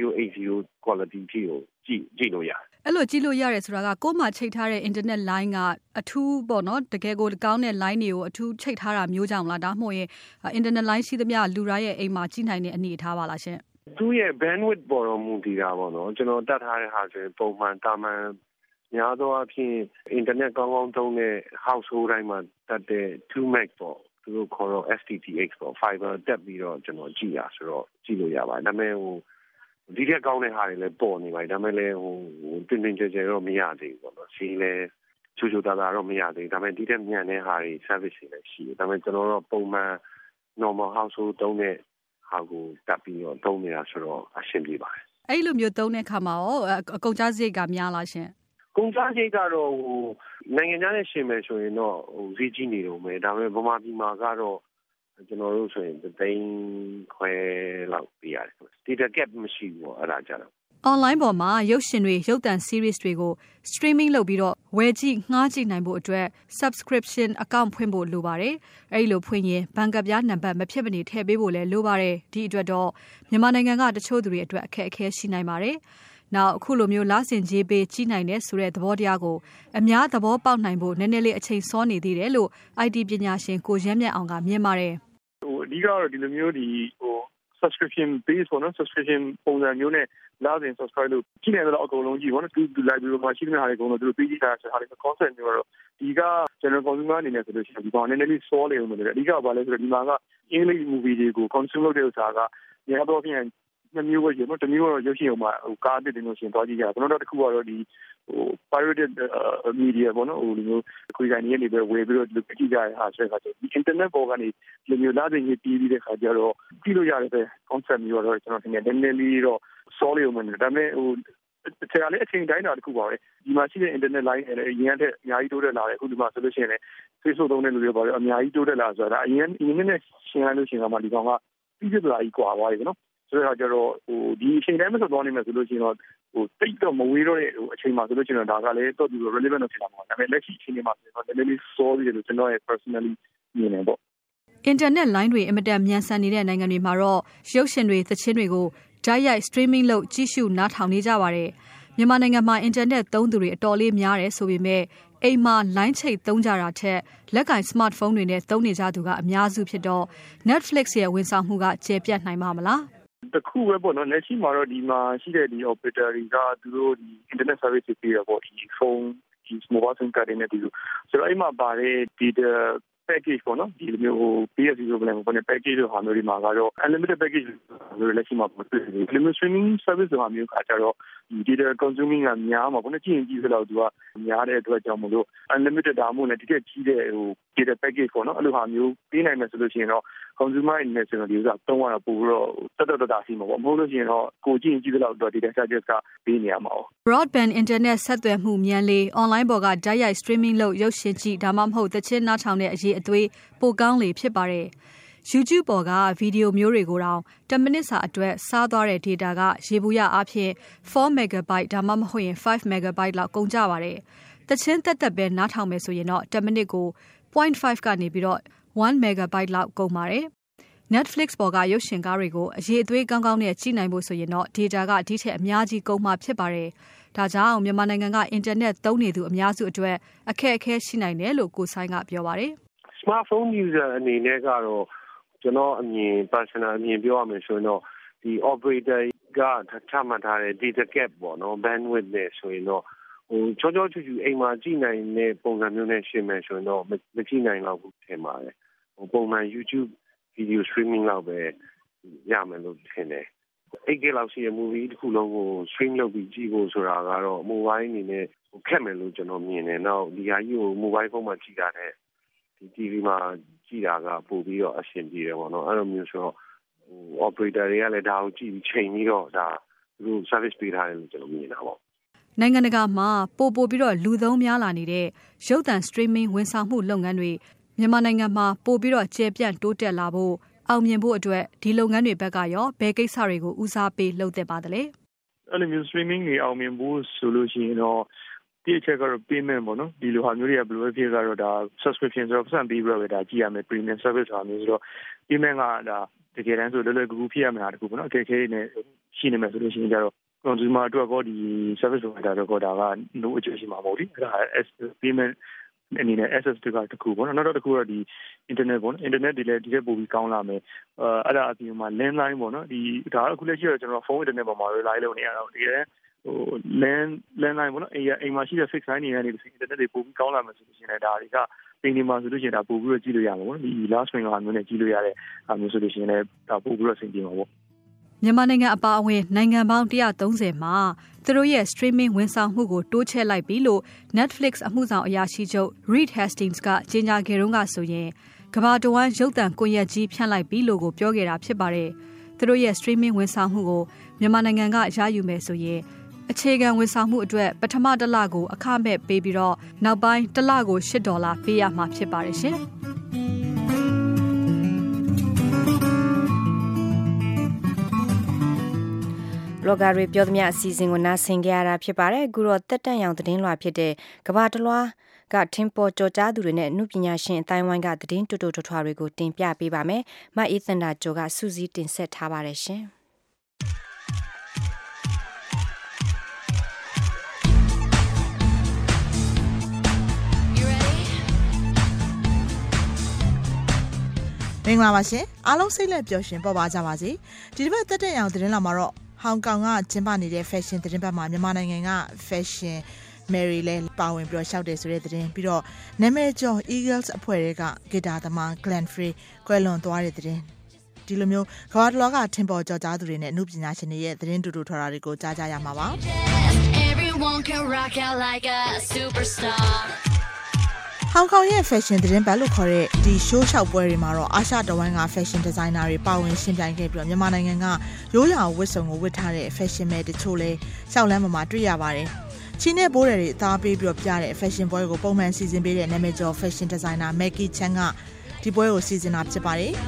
1080 quality ကြီးကိုကြည့်လို့ရတယ်အဲ့လိုကြည့်လို့ရတယ်ဆိုတာကကိုယ်မှချိန်ထားတဲ့ internet line ကအထူးပေါ့နော်တကယ်ကိုကောင်းတဲ့ line တွေကိုအထူးချိန်ထားတာမျိုးကြောင့်လားဒါမှမဟုတ်ရင် internet line ရှိသမျှလူတိုင်းရဲ့အိမ်မှာကြည့်နိုင်တဲ့အနေအထားပါလားရှင်သူ့ရဲ့ bandwidth ပေါ်တော့မူတည်တာပေါ့နော်ကျွန်တော်တတ်ထားတဲ့ဟာဆိုရင်ပုံမှန်တာမန်များသောအားဖြင့် internet ကောင်းကောင်းသုံးတဲ့ household တိုင်းမှာတတ်တဲ့ 2meg ပေါ့သူတို့ခေါ်တော့ FTTX ပေါ့ fiber တက်ပြီးတော့ကျွန်တော်ကြည့်ရဆိုတော့ကြည့်လို့ရပါတယ်ဒါပေမဲ့ဒီထက်ကောင်းတဲ့ဟာတွေလည်းပေါ်နေပါတယ်ဒါပေမဲ့လည်းတင်တင်ကြဲကြဲတော့မရသေးဘူးပေါ့နော်စီးလဲချိုချိုတာတာတော့မရသေးဘူးဒါပေမဲ့ဒီထက်မြန်တဲ့ဟာတွေ service တွေလည်းရှိတယ်ဒါပေမဲ့ကျွန်တော်တို့ပုံမှန် normal household သုံးတဲ့ဟာကိုတက်ပြီးတော့သုံးနေတာဆိုတော့အဆင်ပြေပါတယ်အဲ့လိုမျိုးသုံးတဲ့အခါမှာရောအကုန်ကြားစရိတ်ကများလားရှင်ကုန်ကျစရိတ်ကတော့နိုင်ငံခြားနဲ့ရှင်မယ်ဆိုရင်တော့ဈေးကြီးနေတော့မယ်ဒါပေမဲ့ဗမာပြည်မှာကတော့ကျွန်တော်တို့ဆိုရင်3,500လောက်ပေးရတယ် data cap မရှိဘူးပေါ့အဲ့ဒါကြတော့ online ပေါ်မှာရုပ်ရှင်တွေရုပ်သံ series တွေကို streaming လုပ်ပြီးတော့ဝယ်ကြည့်ငှားကြည့်နိုင်ဖို့အတွက် subscription account ဖွင့်ဖို့လိုပါတယ်အဲ့ဒီလိုဖွင့်ရင်ဘဏ်ကပြားနံပါတ်မဖြစ်မနေထည့်ပေးဖို့လည်းလိုပါတယ်ဒီအတွက်တော့မြန်မာနိုင်ငံကတချို့သူတွေအတွက်အခက်အခဲရှိနိုင်ပါတယ်နောက်အခုလိုမျိုးလစဉ်ကြေးပေးကြည့်နိုင်တဲ့ဆိုတဲ့သဘောတရားကိုအများသဘောပေါက်နိုင်ဖို့နည်းနည်းလေးအချိန်စောနေသေးတယ်လို့ IT ပညာရှင်ကိုရဲမြတ်အောင်ကမြင်ပါတယ်အဓိကတော့ဒီလိုမျိုးsubscription base ပေါ့နော် subscription ပုံစံမျိုးနဲ့လစဉ် subscribe လုပ်ကြည့်နေတော့အကုန်လုံးကြည့်ပေါ့နော်သူ library မှာရှိတဲ့ဟာတွေအကုန်လုံးသူတို့ပေးကြည့်တာဆိုတော့ concept မျိုးတော့ဒီက general consumer အနေနဲ့ဆိုလို့ရှိရင်ဒီကောင်နည်းနည်းလေးစောနေလို့တယ်အဓိကဘာလဲဆိုတော့ဒီမှာကအင်္ဂလိပ် movie တွေကို consume လုပ်တဲ့ဥစ္စာကများတော့ပြန်နှစ်မျိုးပဲရှိတယ်တမျိုးတော့ရုပ်ရှင်ဥမာကားအသစ်တင်လို့ရှိရင်တွားကြည့်ကြတယ်နောက်တစ်ခုကတော့ဒီ pirated media ပေါ့နော်ဒီမျိုးခွေကနေနေပဲဝယ်ပြီးတော့ကြည့်ကြရတာဆိုတော့ဒီ internet ပေါ်ကနေဒီမျိုးလာတဲ့ကြီးပြီးတဲ့ခါကျတော့ကြည့်လို့ရတဲ့ concept မျိုးတော့ကျွန်တော်ထင်တယ်နည်းနည်းလေးတော့စောလေးအောင်မယ်ဒါပေမဲ့ဆရာလေးအချိန်တိုင်းတာတစ်ခုပါပဲဒီမှာရှိတဲ့ internet line နဲ့အရင်ကအများကြီးတိုးတက်လာတယ်အခုဒီမှာဆိုလို့ရှိရင်လည်း Facebook သုံးတဲ့လူတွေပါတော့အများကြီးတိုးတက်လာဆိုတာဒါအရင်နဲ့ရှင်းလိုက်လို့ရှိရင်တော့ဒီကောင်ကပြီးပြလာကြီးกว่าသွားပြီနော်ဆိုတော့ကျတော့ဒီအချိန်တိုင်းမဆက်သွားနိုင်မယ်ဆိုလို့ရှိရင်တော့တိတ်တော့မဝေးတော့တဲ့အချိန်မှာဆိုလို့ရှိရင်ဒါကလည်းတော့ဒီ relevant ဖြစ်လာမှာဒါပေမဲ့လက်ရှိအချိန်မှာဆိုတော့နည်းနည်းလေး solve ရတယ်လို့ကျွန်တော်ရဲ့ personally မြင်တယ်ပေါ့ internet line တွေအမတန်မြန်ဆန်နေတဲ့နိုင်ငံတွေမှာတော့ရုပ်ရှင်တွေသချင်းတွေကိုတိုက်ရိုက် streaming လုပ်ကြည့်ရှုနားထောင်နေကြပါတယ်မြန်မာနိုင်ငံမှာ internet သုံးသူတွေအတော်လေးများတယ်ဆိုပေမဲ့အိမ်မှာ line ချိတ်သုံးကြတာထက်လက်ကင် smartphone တွေနဲ့သုံးနေကြသူကအများစုဖြစ်တော့ Netflix ရဲ့ဝန်ဆောင်မှုကကျေပြတ်နိုင်မှာမလားတခုပဲပေါ့နော်လက်ရှိမှာတော့ဒီမှာရှိတဲ့ဒီ operator တွေကသူတို့ဒီ internet service တွေပေးရပေါ့ဒီ phone ဒီ mobile sim card တွေနဲ့ဒီလိုဆိုတော့အိမ်မှာပါတဲ့ data package ပေါ့နော်ဒီလိုမျိုးPSC ဆိုပြန်ပေါ့ package တွေဟာမျိုးဒီမှာကတော့ unlimited package တွေလက်ရှိမှာမတွေ့ဘူးဒီလို streaming service တွေဟာမျိုးကကြတော့ဒီ data consuming ကများမှာပေါ့နော်ကြည့်ရင်ကြည့်သလောက်သူကများတဲ့အတွက်ကြောင့်မလို့ unlimited ဒါမှမဟုတ်လည်းဒီကကြီးတဲ့data package ပေါ့နော်အဲ့လိုဟာမျိုးပေးနိုင်မယ်ဆိုလို့ရှိရင်တော့ consumer အနေနဲ့ဆိုတော့ဒီဥစ္စာသုံးရတာပို့ပြီးတော့တော်တာရှိမှာပေါ့မဟုတ်လို့ရှိရင်တော့ကိုကြည့်ရင်ကြည့်သလောက်တော့ data charges ကပေးနေရမှာပေါ့ broadband internet ဆက်သွယ်မှုမြန်လေ online ပေါ်ကတိုက်ရိုက် streaming လုပ်ရုပ်ရှင်ကြည့်ဒါမှမဟုတ်သချင်းနားထောင်တဲ့အရေးအသွေးပိုကောင်းလေဖြစ်ပါတယ်YouTube ပေါ်ကဗီဒီယိုမျိုးတွေကိုတောင်10မိနစ်စာအတွက်စားသွားတဲ့ data ကရေဘူးရအားဖြင့်4 MB ဒါမှမဟုတ်ရင်5 MB လောက်ကုန်ကြပါတယ်။တချင်းတက်တက်ပဲနားထောင်မယ်ဆိုရင်တော့10မိနစ်ကို 0.5 ကနေပြီးတော့1 MB လောက်ကုန်ပါတယ်။ Netflix ပေါ်ကရုပ်ရှင်ကားတွေကိုအရေးအသွေးကောင်းကောင်းနဲ့ကြည့်နိုင်ဖို့ဆိုရင်တော့ data ကဒီထက်အများကြီးကုန်မှာဖြစ်ပါတယ်။ဒါကြောင့်မြန်မာနိုင်ငံက internet သုံးနေသူအများစုအတွက်အခက်အခဲရှိနိုင်တယ်လို့ကိုဆိုင်ကပြောပါတယ်။ smartphone user အနေနဲ့ကတော့ကျွန်တော်အမြင် personal အမြင်ပြောရမယ်ဆိုရင်တော့ဒီ operator ကချမှတ်ထားတဲ့ data cap ပေါ့နော် bandwidth နဲ့ဆိုရင်တော့ချောချောချူချူအိမ်မှာကြည့်နိုင်တဲ့ပုံစံမျိုးနဲ့ရှင်းမယ်ဆိုရင်တော့မကြည့်နိုင်တော့ဘူးထင်ပါတယ်ပုံမှန် YouTube video streaming လောက်ပဲရမယ်လို့ထင်တယ်8K လောက်ရှိတဲ့ movie တစ်ခုလုံးကို stream လုပ်ပြီးကြည့်ဖို့ဆိုတာကတော့ mobile အနေနဲ့ခက်မယ်လို့ကျွန်တော်မြင်တယ်နောက်ဒီဟာကြီးကို mobile phone မှာကြည့်တာတဲ့ဒီ TV မှာကြည့်တာကပိုပြီးတော့အဆင်ပြေတယ်ပေါ့နော်အဲ့လိုမျိုးဆိုတော့operator တွေကလည်းဒါကိုကြည့်ပြီးချိန်ပြီးတော့ဒါသူတို့ service ပေးထားတယ်လို့ကျွန်တော်မြင်တာပေါ့နိုင်ငံတကာမှာပိုပြီးတော့လူသုံးများလာနေတဲ့ရုပ်သံ streaming ဝန်ဆောင်မှုလုပ်ငန်းတွေမြန်မာနိုင်ငံမှာပိုပြီးတော့ကျေပြန့်တိုးတက်လာဖို့အောင်မြင်ဖို့အတွက်ဒီလုပ်ငန်းတွေဘက်ကရောဘယ်ကိစ္စတွေကိုဦးစားပေးလုပ်သင့်ပါသလဲအဲ့လိုမျိုး streaming တွေအောင်မြင်ဖို့ဆိုလို့ရှိရင်တော့ဒီအချက်ကတော့ payment ပေါ့နော်ဒီလိုဟာမျိုးတွေကဘယ်လိုဖြစ်ကတော့ဒါ subscription ဆိုတော့ပတ်ပြီးတော့ဒါကြည့်ရမယ် premium service ဟာမျိုးဆိုတော့ payment ကဒါတကယ်တမ်းဆိုလွယ်လွယ်ကူကူဖြစ်ရမှာတခုပေါ့နော်အခက်အခဲတွေနဲ့ရှိနေမယ်ဆိုလို့ရှိရင်ကြတော့ consumer အတွက်ကောဒီ service provider အတွက်ကောဒါက no အကျိုးရှိမှာမဟုတ်ဘူးအဲ့ဒါ payment အနေနဲ့ access တခုပေါ့နော်နောက်တော့တခုကတော့ဒီ internet ပေါ့နော် internet တွေလည်းဒီထက်ပိုပြီးကောင်းလာမယ်အဲ့ဒါအပြင်မှာ landline ပေါ့နော်ဒီဒါအခုလက်ရှိတော့ကျွန်တော် phone internet ပေါ်မှာ rely လုပ်နေရတော့တကယ်landline ပေါ့နော်အိမ်မှာရှိတဲ့ fixed line တွေကနေ internet တွေပိုပြီးကောင်းလာမယ်ဆိုလို့ရှိရင်ဒါတွေကပိန်နေမှာဆိုလို့ရှိရင်ဒါပိုပြီးတော့ကြည့်လို့ရမှာပေါ့နော်ဒီ last ring ဟာမျိုးနဲ့ကြည့်လို့ရတဲ့ဟာမျိုးဆိုလို့ရှိရင်လည်းဒါပိုပြီးတော့အဆင်ပြေမှာပေါ့မြန်မာနိုင်ငံအပါအဝင်နိုင်ငံပေါင်း130မှာသူတို့ရဲ့ streaming ဝန်ဆောင်မှုကိုတိုးချဲ့လိုက်ပြီလို့ Netflix အမှုဆောင်အရာရှိချုပ် Reed Hastings ကကြေညာခဲ့တုန်းကဆိုရင်ကမ္ဘာတဝန်းရုပ်သံကွန်ရက်ကြီးဖြန့်လိုက်ပြီလို့ကိုပြောခဲ့တာဖြစ်ပါတယ်။သူတို့ရဲ့ streaming ဝန်ဆောင်မှုကိုမြန်မာနိုင်ငံကရယူမယ်ဆိုရင်အခြေခံဝန်ဆောင်မှုအတွက်ပထမတစ်လကိုအခမဲ့ပေးပြီးတော့နောက်ပိုင်းတစ်လကို$8ပေးရမှာဖြစ်ပါတယ်ရှင်။လောဂါရီပြောသမျှအစီအစဉ်ကိုနားဆင်ကြရတာဖြစ်ပါတယ်အခုတော့တက်တန့်ရောင်သတင်းလွှာဖြစ်တဲ့ကဘာတလွှားကထင်ပေါ်ကြော်ကြားသူတွေနဲ့အမှုပညာရှင်အတိုင်းဝိုင်းကသတင်းတူတူထွားတွေကိုတင်ပြပေးပါမယ်မအေးသန္တာကျော်ကစူးစီးတင်ဆက်ထားပါတယ်ရှင်မင်္ဂလာပါရှင်အားလုံးစိတ်လက်ပျော်ရွှင်ပေါ်ပါကြပါစေဒီတစ်ပတ်တက်တဲ့ရောင်သတင်းလာမှာတော့ဟောင်ကောင်ကကျင်းပနေတဲ့ fashion သတင်းပတ်မှာမြန်မာနိုင်ငံက fashion Mary လဲပါဝင်ပြီးတော့ရှောက်တယ်ဆိုတဲ့သတင်းပြီးတော့နာမည်ကျော် Eagles အဖွဲ့တွေကဂီတာသမား Glenn Frey ကွယ်လွန်သွားတဲ့သတင်းဒီလိုမျိုးကမ္ဘာတလွှားကထင်ပေါ်ကျော်ကြားသူတွေနဲ့အမှုပညာရှင်တွေရဲ့သတင်းတူတူထွားတာတွေကိုကြားကြရမှာပါ Everyone can rock out like a superstarဟောင်ကောင်ရဲ့ fashion သတင်းပတ်လို့ခေါ်တဲ့ဒီ show ရှောက်ပွဲတွေမှာတော့အာရှတဝန်းက fashion designer တွေပါဝင်ရှင်းပြိုင်ခဲ့ပြီးတော့မြန်မာနိုင်ငံကရိုးရာဝတ်စုံကိုဝတ်ထားတဲ့ fashion မဲ့တချို့လဲရှောက်လန်းမှာတွေ့ရပါတယ်။ချင်းနဲ့ဘိုးတွေအသားပေးပြီးတော့ပြတဲ့ fashion ပွဲကိုပုံမှန်စီစဉ်ပေးတဲ့နာမည်ကျော် fashion designer Maggie Chan ကဒီပွဲကိုစီစဉ်တာဖြစ်ပါတယ်။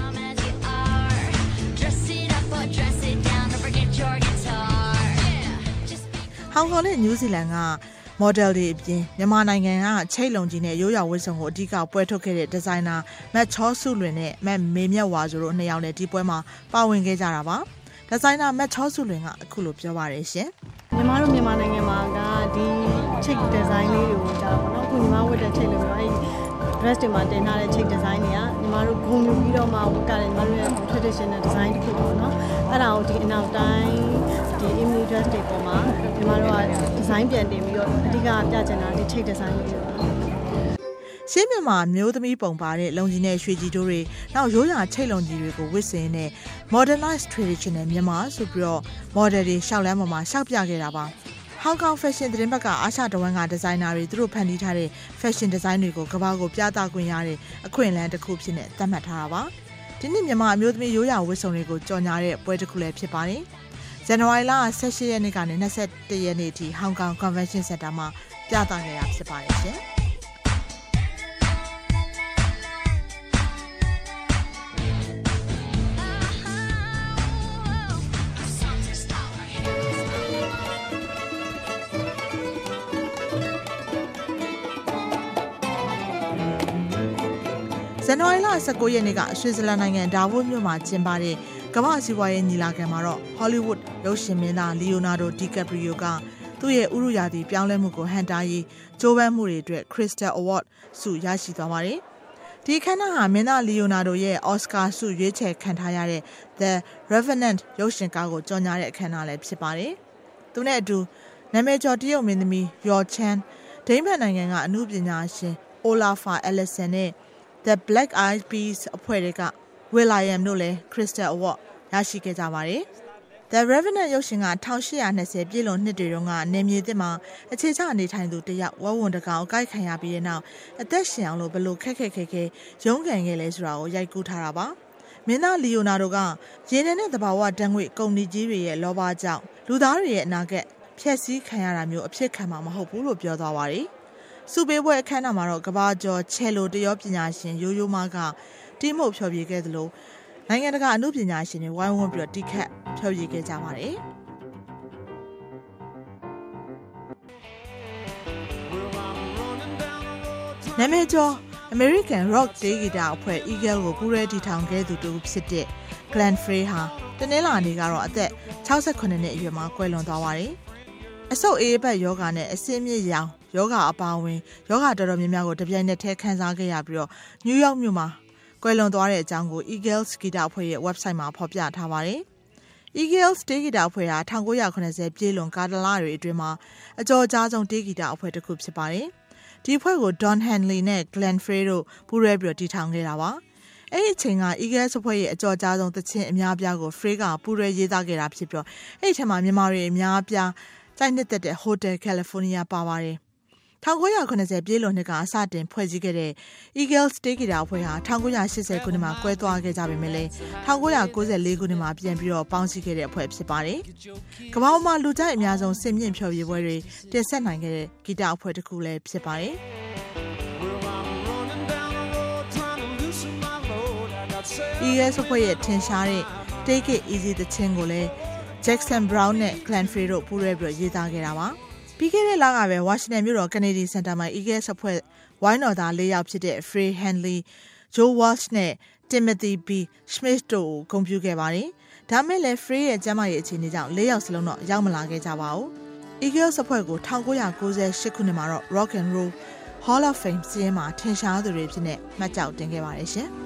ဟောင်ကောင်နဲ့နယူးဇီလန်ကmodel တွေအပြင်မြန်မာနိုင်ငံကချိတ်လုံကြီးနဲ့ရိုးရာဝတ်စုံကိုအဓိကပွဲထုတ်ခဲ့တဲ့ဒီဇိုင်နာမတ်ချောစုလွင်နဲ့မတ်မေမြတ်ဝါဆိုတို့နှစ်ယောက်နဲ့ဒီပွဲမှာပါဝင်ခဲ့ကြတာပါဒီဇိုင်နာမတ်ချောစုလွင်ကအခုလိုပြောပါတယ်ရှင်မြန်မာနိုင်ငံမှာကဒီချိတ်ဒီဇိုင်းလေးတွေကိုကြားပါတော့အခုညီမဝတ်တဲ့ချိတ်လေးမျိုးအဲ့ dress တွေမှာတင်ထားတဲ့ချိတ်ဒီဇိုင်းတွေကညီမတို့ဂုဏ်ယူပြီးတော့မှဝတ်ကြတယ်ညီမတို့ရဲ့ traditional design တစ်ခုပေါ့နော်အဲ့ဒါကိုဒီအနောက်တိုင်းဒီ image dress တွေပေါ်မှာညီမတို့က design ပြန်တင်ပြီးတော့အဓိကပြချင်တာဒီချိတ် design လေးတွေပါရှင်းမြန်မာမျိုးသမီးပုံပါတဲ့လုံကြီးနဲ့ရွှေကြီးတို့တွေနောက်ရိုးရာချိတ်လုံကြီးတွေကိုဝတ်ဆင်တဲ့ modernized traditional မြန်မာဆိုပြီးတော့ model တွေရှောက်လန်းမှာရှောက်ပြခဲ့တာပါဟောင်ကောင် fashion သတင်းပတ်ကအာရှတဝန်းကဒီဇိုင်နာတွေသူတို့ဖန်တီးထားတဲ့ fashion design တွေကိုကမ္ဘာကိုပြသခွင့်ရတဲ့အခွင့်အလမ်းတစ်ခုဖြစ်နေသတ်မှတ်ထားတာပါဒီနှစ်မြန်မာအမျိုးသမီးရိုးရာဝတ်စုံတွေကိုကြော်ညာတဲ့ပွဲတစ်ခုလည်းဖြစ်ပါတယ်ဇန်နဝါရီလ18ရက်နေ့ကနေ21ရက်နေ့အထိဟောင်ကောင် Convention Center မှာပြသခဲ့တာဖြစ်ပါတယ်ရှင်ဇန်နဝါရီလ19ရက်နေ့ကဆွစ်ဇာလန်နိုင်ငံဒါဝိုမြို့မှာကျင်းပတဲ့ကမ္ဘာ့စီးပွားရေးညီလာခံမှာတော့ Hollywood ရုပ်ရှင်မင်းသား Leonardo DiCaprio ကသူ့ရဲ့ဥရုယာတီပြောင်းလဲမှုကိုဟန်တားရေးကြိုးပမ်းမှုတွေအတွက် Crystal Award ဆုရရှိသွားပါတယ်။ဒီခန်းနာဟာမင်းသားလီယိုနာဒိုရဲ့အော်စကာဆုရွေးချယ်ခံထားရတဲ့ The Revenant ရုပ်ရှင်ကားကိုကြော်ညာတဲ့အခမ်းအနားလည်းဖြစ်ပါတယ်။သူနဲ့အတူနာမည်ကျော်တရုတ်မင်းသမီး Yor Chan ဒိန်းမတ်နိုင်ငံကအမှုပညာရှင် Olafur Eliasson နဲ့ The Black Eyed Peas အဖွဲ့တွေက Will.i.am တို့လည်း Crystal Award ရရှိခဲ့ကြပါတယ်။ The Revenant ရုပ်ရှင်က1820ပြည့်လွန်နှစ်တွေတုန်းကနေမြေသစ်မှာအခြေချနေထိုင်သူတယောက်ဝဝွန်တကောင်ကိုက်ခံရပြီးတဲ့နောက်အသက်ရှင်အောင်လို့ဘလို့ခက်ခဲရုန်းကန်ခဲ့လဲဆိုတာကိုရိုက်ကူးထားတာပါ။မင်းသားလီယိုနာဒိုကရေနံနဲ့သဘာဝဓာတ်ငွေ့ကုမ္ပဏီကြီးတွေရဲ့လောဘကြောင့်လူသားတွေရဲ့အနာဂတ်ဖျက်ဆီးခံရတာမျိုးအဖြစ်ခံမှာမဟုတ်ဘူးလို့ပြောသွားပါတယ်။စူပေးပွဲအခမ်းအနားမှာတော့ကဘာကျော်ချဲလိုတရောပညာရှင်ရိုးရိုးမားကတီးမှုတ်ဖျော်ဖြေခဲ့သလိုနိုင်ငံတကာအမှုပညာရှင်တွေဝိုင်းဝန်းပြီးတော့တိခတ်ဖျော်ဖြေခဲ့ကြပါတယ်။နာမည်ကျော် American Rock တေးဂီတအဖွဲ့ Eagle ကိုပူးရဲတည်ထောင်ခဲ့သူတူဖြစ်တဲ့ Glenn Frey ဟာတနင်္လာနေ့ကတော့အသက်68နှစ်အရွယ်မှာကွယ်လွန်သွားပါတယ်။အဆုတ်အေးဘက်ယောဂနဲ့အဆင်းမြစ်ရောင်ယောဂအပါအဝင်ယောဂတော်တော်များများကိုတပြိုင်နက်တည်းခန်းစားခဲ့ရပြီးတော့ New York မြို့မှာကွယ်လွန်သွားတဲ့အကြောင်းကို Eagles ဂီတအဖွဲ့ရဲ့ website မှာဖော်ပြထားပါတယ်။ Eagles တေးဂီတအဖွဲ့ဟာ1980ပြည့်လွန်ကာလတွေအတွင်းမှာအကျော်ကြားဆုံးတေးဂီတအဖွဲ့တစ်ခုဖြစ်ပါတယ်။ဒီအဖွဲ့ကို Don Henley နဲ့ Glenn Frey တို့ပူးရဲပြီးတည်ထောင်ခဲ့တာပါ။အဲ့ဒီအချိန်က Eagles အဖွဲ့ရဲ့အကျော်ကြားဆုံးသချင်းအများပြားကို Frey ကပူးရဲရေးသားခဲ့တာဖြစ်ပြီးအဲ့ဒီထက်မှာမြန်မာတွေအများပြားစိုက်နှစ်သက်တဲ့ Hotel California ပါပါတယ်။1980ပြည့်လွန်နှစ်ကအစတင်ဖွဲ့စည်းခဲ့တဲ့ Eagles တေးဂီတအဖွဲ့ဟာ1980ခုနှစ်မှာကွဲသွားခဲ့ကြပေမဲ့လည်း1994ခုနှစ်မှာပြန်ပြီးတော့ပေါင်းစည်းခဲ့တဲ့အဖွဲ့ဖြစ်ပါတယ်။ကမ္ဘာမှာလူကြိုက်အများဆုံးစင်မြင့်ဖျော်ဖြေပွဲတွေတင်ဆက်နိုင်ခဲ့တဲ့ဂီတအဖွဲ့တစ်ခုလည်းဖြစ်ပါတယ်။ Eagles အဖွဲ့ရဲ့ထင်ရှားတဲ့ Take It Easy သချင်းကိုလည်း Jackson Browne နဲ့ Glenn Frey တို့ပူးရဲပြီးရေးသားခဲ့တာပါ။ပြီးခဲ့တဲ့လကပဲဝါရှင်တန်မြို့တော် Kennedy Center မှာ Eagles အဖွဲ့ဝိုင်းတော်သား၄ယောက်ဖြစ်တဲ့ Frey Henley, Joe Walsh နဲ့ Timothy B. Schmidt တို့ကိုဂုဏ်ပြုခဲ့ပါတယ်။ဒါမဲ့လည်း Frey ရဲ့ကျန်းမာရေးအခြေအနေကြောင့်၄ယောက်စလုံးတော့ရောက်မလာခဲ့ကြပါဘူး။ Eagles အဖွဲ့ကို1998ခုနှစ်မှာတော့ Rock and Roll Hall of Fame စီးရင်မှာထင်ရှားသူတွေဖြစ်နေမှတ်ကြောက်တင်ခဲ့ပါတယ်ရှင်။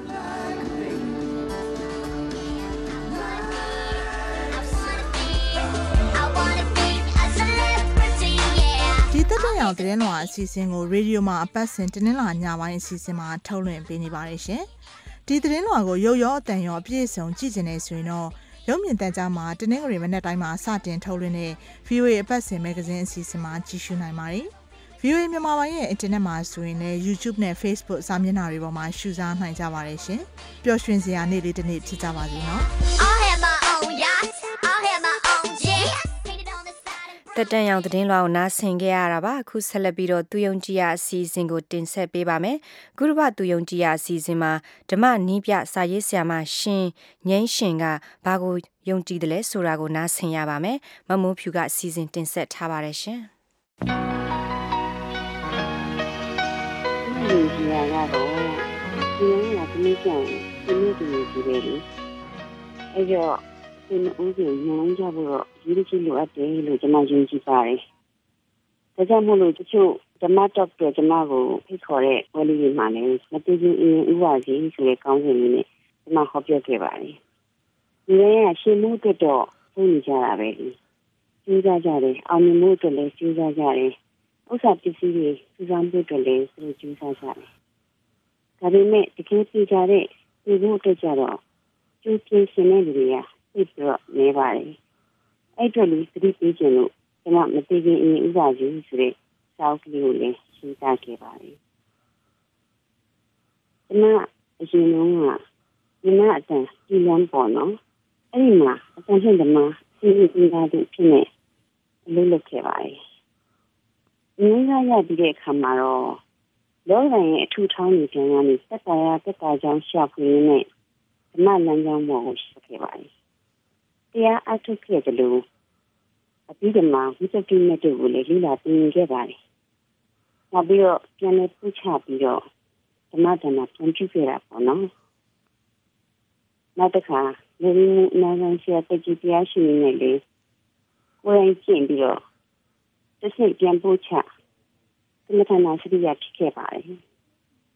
ဒီတက်တဲ့အောင်သတင်းလွှာအစီအစဉ်ကိုရေဒီယိုမှာအပတ်စဉ်တင်းလာညပိုင်းအစီအစဉ်မှာထုတ်လွှင့်ပေးနေပါတယ်ရှင်။ဒီသတင်းလွှာကိုရုပ်ရောအတန်ရောအပြည့်အစုံကြည့်ကျင်နေဆိုရင်တော့ရုပ်မြင်သံကြားမှာတနင်္ဂနွေမနက်တိုင်းမှာစတင်ထုတ်လွှင့်တဲ့ VOA အပတ်စဉ်မဂ္ဂဇင်းအစီအစဉ်မှာကြည့်ရှုနိုင်ပါတယ်။ VOA မြန်မာပိုင်းရဲ့အင်တာနက်မှာဆိုရင်လည်း YouTube နဲ့ Facebook စာမျက်နှာတွေပေါ်မှာရှုစားနိုင်ကြပါတယ်ရှင်။ပျော်ရွှင်စရာနေ့လေးတစ်နေ့ဖြစ်ကြပါစေနော်။ I'll have my own yacht. I'll have my own jet. တက်တန်ရောင်သတင်းလွှာကိုနားဆင်ခဲ့ရတာပါအခုဆက်လက်ပြီးတော့သူယုံကြည်ရာအစီအစဉ်ကိုတင်ဆက်ပေးပါမယ်ဂုရဘသူယုံကြည်ရာအစီအစဉ်မှာဓမ္မနီးပြစာရေးဆရာမရှင်ငိမ့်ရှင်ကဘာကိုယုံကြည်တယ်လဲဆိုတာကိုနားဆင်ရပါမယ်မမိုးဖြူကအစီအစဉ်တင်ဆက်ထားပါတယ်ရှင်ဒီကြီးရတော့ဒီနေ့ကဒီကြောင်ဒီနေ့ဒီကြီးပဲလေအဲ့တော့ဒီဦးကြီးညံကြဖို့တော့ဒီလိုချလိုအပ်တယ်လို့ကျွန်မယုံကြည်ပါတယ်ဒါကြောင့်မို့လို့တချို့ဓမ္မတော့ပြကျွန်မကိုဖိတ်ခေါ်တဲ့ဝလီတွေမှာလည်းမတည်ခြင်းဥပါစီဆိုတဲ့ကောင်းစဉ်လေးနဲ့ကျွန်မဟောပြောခဲ့ပါတယ်ဒီနေ့ကရှင်မှုအတွက်တော့ပြုနေကြတာပဲလေကျူးစားကြတယ်အောင်မြင်မှုအတွက်လည်းကျူးစားကြတယ်ဥစ္စာပစ္စည်းတွေစူးစမ်းဖို့အတွက်လည်းသူတို့ကျူးစားကြတယ်ဒါပေမဲ့တကယ်ပြကြတဲ့ဒီလိုအတွက်ကြတော့ကျူးပြင်းစင်တဲ့လူတွေကသိပြီးတော့နေပါတယ်အဲ့တော့လူသတိပေးခြင်းလို့ကျွန်မမတည်ခြင်းဥပါစီဆိုတဲ့စောက်ကလေးကိုလည်းရှင်းပြခဲ့ပါတယ်ကျွန်မအရင်ကညီမအတန်ဒီလမ်းပေါ်နော်အဲ့ဒီမှာအတန်ရှင်ဓမ္မစီစဉ်သားတို့ဖြစ်နေအလုပ်လုပ်ခဲ့ပါတယ်။ငင်းရပြီးတဲ့အခါမှာတော့လောကရဲ့အထူးထောင်းနေပြန်ကနေတက်တာကြောင့်ရှာဖွေရင်းနဲ့ဓမ္မလမ်းကြောင်းပေါ်ကိုဆက်ခဲ့ပါတယ်။တရားအထုတ်ခဲ့တယ်လို့အပြီးတမှာဝိသုဒ္ဓိမဲ့တို့ကိုလည်းလိလာပြင်ခဲ့ပါတယ်။နောက်ပြီးတော့ပြန်လည်ပူချပြီးတော့ဓမ္မပြန်ပြုခဲ့တာပေါ့နော်။နောက်တစ်ခါလူမှုနာဂန်ဆရာတကြီးတရားရှိနေလေကိုယ်ရင်ကျင့်ပြီးတော့တစ်စိတ်ပြန်ပို့ချသမထနာစရိယဖြစ်ခဲ့ပါတယ်။တ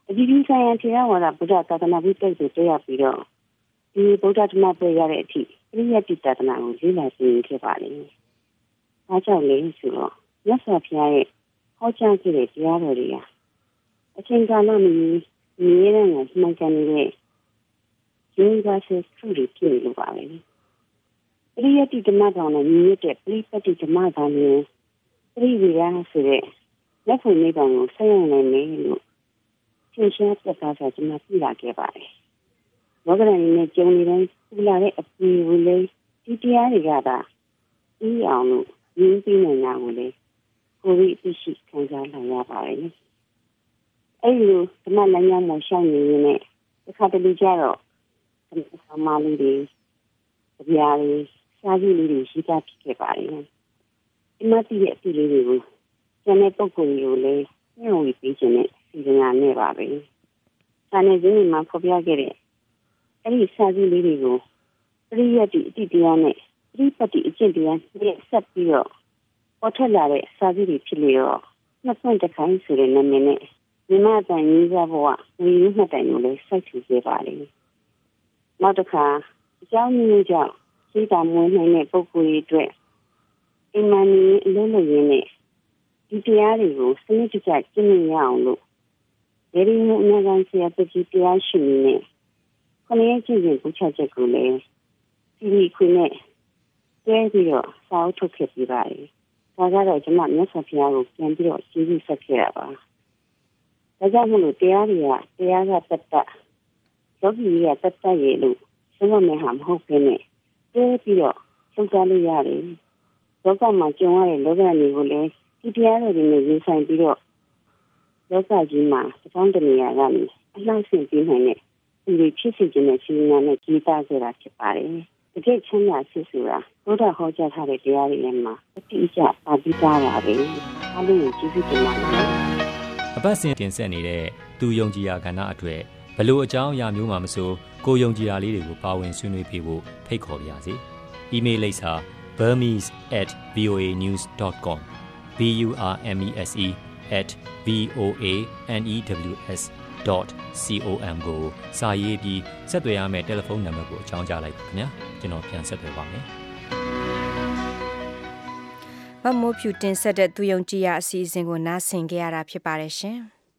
ဒီဒီဆိုင်ရာတရားဝါဒဗုဒ္ဓသာသနာ့ပြုတက်ကိုတရားပြီးတော့ဒီဗုဒ္ဓဓမ္မပြရတဲ့အထိပရိယတ်တိသာသနာကိုလေ့လာသင်ခဲ့ပါလေ။အားကြောင့်လေဆိုတော့မြတ်စွာဘုရားရဲ့ဟောကြားခဲ့တဲ့တရားတော်တွေကအချိန်ကာလမီမြေရန်ကိုမှန်ကန်နေတဲ့ universal truth တွေဖြစ်လို့ပါပဲ။ပရိယတ်တိဓမ္မတော်နဲ့ညီတဲ့ပရိပတ်တိဓမ္မတော်မျိုးပရိဝေဒနာဆိုတဲ့လက်ဖို့နေကောင်ကိုဆက်ရနိုင်မယ်လို့သင်ရှားပြသတာကျွန်မပြလာခဲ့ပါတယ်။ဘောဂရင်းနဲ့ကျုံနေတဲ့ပူလာတဲ့အပူကိုလေဒီတရားတွေကသာအီးအောင်လို့ရင်းပြီးနေတာကိုလေကိုယ်သိရှိခံစားနိုင်ရပါတယ်။အဲဒီလိုဓမ္မလမ်းကြောင်းမှာရှောင်နေရင်းနဲ့တစ်ခါတလေကျတော့ဓမ္မလေးတွေကြပြားလေးစာကြည့်လေးတွေရှိတာဖြစ်ခဲ့ပါတယ်။ဒီမှာတည့်ရဲ့အတူလေးတွေကိုကျန်တဲ့ပုံကိုယ်တွေကိုလည်းညှို့ဝေပေးခြင်းနဲ့စီစဉ်ရနေပါပဲ။စာနယ်ဇင်းတွေမှာဖော်ပြခဲ့တဲ့အဲဒီစာကြည့်လေးတွေကိုပရိယတ်တိအတိတရားနဲ့ပရိပတ်တိအကျင့်တရားနဲ့ဆက်ပြီးတော့ပေါ်ထွက်လာတဲ့စာကြည့်တွေဖြစ်လေတော့နှစ်ဖွင့်တစ်ခိုင်းဆိုတဲ့နာမည်နဲ့မြမတန်ကြီးစားဘဝဝီယူမှတ်တိုင်ကိုလည်းစိုက်ထူခဲ့ပါလေ။နောက်တစ်ခါအကြောင်းမျိုးကြောင့်စိတ်ဓာတ်မွေးနိုင်တဲ့ပုဂ္ဂိုလ်တွေအတွက်အိမ်မနီအလုံးလုံးရင်းနဲ့ဒီတရားတွေကိုစနစ်တကျကျင့်ရအောင်လို့ဒေရီမှုအများကြီးဆရာပကြီးတရားရှိနေခဏရဲ့ကြည့်ရင်ပူချချက်ကိုလည်းဒီခွေနဲ့တွဲပြီးတော့စာအုပ်ထုတ်ခဲ့ပြပါတယ်။ဒါကတော့ကျွန်မမြတ်စွာဘုရားကိုပြန်ပြီးတော့ကျေးဇူးဆက်ခဲ့ရပါ။ဒါကြောင့်မလို့တရားကတတ်ယောဂီရတတ်ရဲ့လို့ဆိုမှမဟာမဟုတ်ဘဲနဲ့တွဲပြီးတော့ဆုံးဖြတ်လို့ရတယ်။လောကမှာကျုံရတဲ့လောကတွေကိုလည်းဒီတရားတွေနဲ့ရင်ဆိုင်ပြီးတော့လောကကြီးမှာတစ်ပေါင်းတစ်နေရာကနေအလှဆင်ပြီးနိုင်တဲ့ဒီဖြစ်စီခြင်းနဲ့စီမံနဲ့ကြီးတာခဲ့တာဖြစ်ပါတယ်။တကယ်ချမ်းသာစစ်ဆိုတာဘုရားဟောကြားထားတဲ့တရားတွေထဲမှာအတိအကျပါပြီးသားပါပဲ။အားလုံးကိုကျေးဇူးတင်ပါတယ်။အပတ်စဉ်တင်ဆက်နေတဲ့သူယုံကြည်ရာကဏ္ဍအတွက်ဘလို့အကြောင်းအရာမျိုးမှမဆိုကိုယုံကြည်ရာလေးတွေကိုပါဝင်ဆွေးနွေးပေးဖို့ဖိတ်ခေါ်ပါရစေ။ email လိပ်စာ burmese@voanews.com burmese@voanews.com ကိုစာရေးပြီးဆက်သွယ်ရမယ့်တယ်လီဖုန်းနံပါတ်ကိုအကြောင်းကြားလိုက်ပါခင်ဗျာကျွန်တော်ပြန်ဆက်သွယ်ပါမယ်မမိုးဖြူတင်ဆက်တဲ့သူယုံကြည်ရာအစီအစဉ်ကိုနားဆင်ကြရတာဖြစ်ပါတယ်ရှင်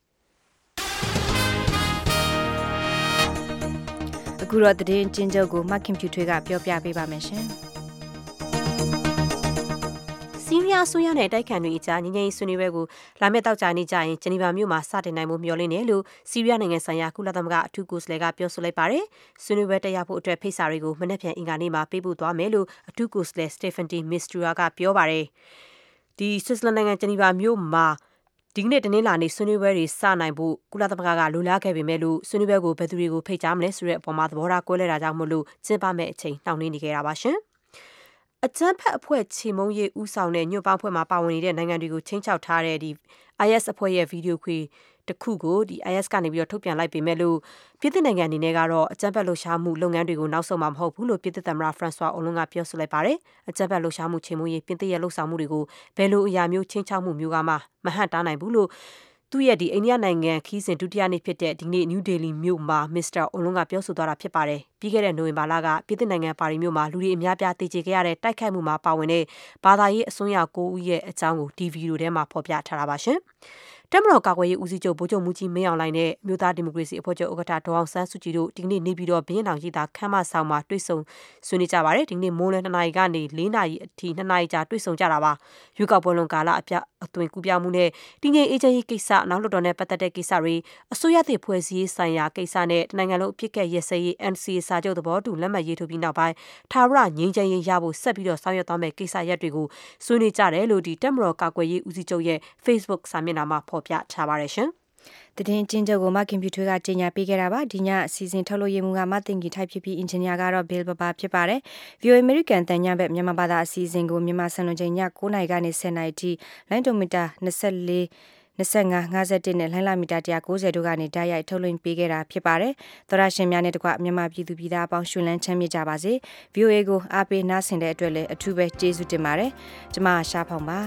အခုတော့သတင်းကျဉ်းချုပ်ကိုမခင်ဖြူထွေးကပြောပြပေးပါမယ်ရှင်စီးရီးယားဆိုရနဲ့တိုက်ခိုက်တွေအကြားငြိမ်းချမ်းရေးဆွေးနွေးပွဲကိုလာမယ့်တောက်ကြနေ့ကျရင်ဂျနီဗာမြို့မှာစတင်နိုင်မှုမျှော်လင့်တယ်လို့စီးရီးယားနိုင်ငံဆိုင်ရာကုလသမဂ္ဂအထူးကိုယ်စားလှယ်ကပြောဆိုလိုက်ပါတယ်။ဆွေးနွေးပွဲတက်ရောက်ဖို့အတွက်ဖိတ်စာတွေကိုမနက်ဖြန်အင်္ဂါနေ့မှာပေးပို့သွားမယ်လို့အထူးကိုယ်စားလှယ်စတေဖန်တီမစ္စထရူယာကပြောပါတယ်။ဒီဆွစ်ဇာလန်နိုင်ငံဂျနီဗာမြို့မှာဒီကနေ့တနင်္လာနေ့ဆွေးနွေးပွဲတွေစနိုင်ဖို့ကုလသမဂ္ဂကလိုလားခဲ့ပေမဲ့လို့ဆွေးနွေးပွဲကိုဘယ်သူတွေကိုဖိတ်ကြားမလဲဆိုတဲ့အပေါ်မှာသဘောထားကွဲလွဲတာကြောင့်မို့လို့ကျင်းပမဲ့အချိန်နှောင့်နှေးနေခဲ့တာပါရှင်။အကြမ်းဖက်အဖွဲ့ချေမှုန်းရေးဦးဆောင်တဲ့ညွန့်ပေါင်းဖွဲ့မှာပါဝင်နေတဲ့နိုင်ငံတွေကိုချင်းချောက်ထားတဲ့ဒီ IS အဖွဲ့ရဲ့ဗီဒီယိုခွေတစ်ခုကိုဒီ IS ကနေပြီးတော့ထုတ်ပြန်လိုက်ပေမဲ့လို့ပြည်သစ်နိုင်ငံအနေနဲ့ကတော့အကြမ်းဖက်လှုပ်ရှားမှုလုပ်ငန်းတွေကိုနောက်ဆုံးမှာမဟုတ်ဘူးလို့ပြည်သစ်သမ္မတဖရန့်ဆွာအိုလွန်းကပြောဆိုလိုက်ပါတယ်။အကြမ်းဖက်လှုပ်ရှားမှုချေမှုန်းရေးပြည်သစ်ရဲ့လှုပ်ဆောင်မှုတွေကိုဘယ်လိုအရာမျိုးချင်းချောက်မှုမျိုးကမှမဟန့်တားနိုင်ဘူးလို့သူ့ရဲ့ဒီအိန္ဒိယနိုင်ငံခီးစဉ်ဒုတိယနေ့ဖြစ်တဲ့ဒီနေ့နယူးဒေလီမြို့မှာမစ္စတာအိုလွန်းကပြောဆိုသွားတာဖြစ်ပါတယ်။ပြီးခဲ့တဲ့နိုဝင်ဘာလကပြည်သစ်နိုင်ငံပါရီမြို့မှာလူတွေအများပြားတေကျေခဲ့ရတဲ့တိုက်ခိုက်မှုမှာပါဝင်တဲ့ဘာသာရေးအစွန်းရောက်9ဦးရဲ့အကြောင်းကိုဒီဗီဒီယိုထဲမှာဖော်ပြထားတာပါရှင်။တက်မတော်ကာကွယ်ရေးဦးစီးချုပ်ဗိုလ်ချုပ်မှုကြီးမင်းအောင်လှိုင်နဲ့မြို့သားဒီမိုကရေစီအဖွဲ့ချုပ်ဥက္ကဋ္ဌဒေါအောင်ဆန်းစုကြည်တို့ဒီကနေ့နေပြည်တော်ဘင်းတောင်ကြီးသာခမ်းမဆောင်မှာတွေ့ဆုံဆွေးနွေးကြပါတယ်ဒီကနေ့မိုးလယ်2နာရီကနေ4နာရီအထိ2နာရီကြာတွေ့ဆုံကြတာပါရွေးကောက်ပွဲလွန်ကာလအသွင်ကူးပြောင်းမှုနဲ့တည်ငြိမ်အေးချမ်းရေးကိစ္စနောက်လွှတ်တော်နဲ့ပတ်သက်တဲ့ကိစ္စတွေအစိုးရသစ်ဖွဲ့စည်းရေးဆိုင်ရာကိစ္စနဲ့နိုင်ငံလုံးအဖြစ်ကဲ့ရက်စဲရေး NCA စာချုပ်သဘောတူလက်မှတ်ရေးထိုးပြီးနောက်ပိုင်းထာဝရငြိမ်းချမ်းရေးရဖို့ဆက်ပြီးတော့ဆောင်ရွက်သွားမယ့်ကိစ္စရပ်တွေကိုဆွေးနွေးကြတယ်လို့ဒီတက်မတော်ကာကွယ်ရေးဦးစီးချုပ်ရဲ့ Facebook စာမျက်နှာမှာဖော်ပြထားပါတယ်ရှင်သတင်းကျဉ်းချုပ်ကိုမကင်ဖြူထွေးကကြေညာပေးခဲ့တာပါဒီညအစီအစဉ်ထုတ်လို့ရမှုကမတင်ကြီးထိုက်ဖြစ်ပြီးအင်ဂျင်နီယာကတော့ဘီလ်ဘဘာဖြစ်ပါတယ် VOA American တန်ညဘက်မြန်မာဘာသာအစီအစဉ်ကိုမြန်မာစံလွန်ချိန်ည9:00နာရီကနေ10:00နာရီထိလိုင်းဒိုမီတာ24 25 51နဲ့လိုင်းလာမီတာ190တို့ကနေဓာတ်ရိုက်ထုတ်လွှင့်ပေးခဲ့တာဖြစ်ပါတယ်သောရရှင်များနဲ့တကွမြန်မာပြည်သူပြည်သားအပေါင်းရှင်လန်းချမ်းမြေ့ကြပါစေ VOA ကိုအားပေးနားဆင်တဲ့အတွက်လည်းအထူးပဲကျေးဇူးတင်ပါတယ်ကျွန်မရှားဖောင်ပါ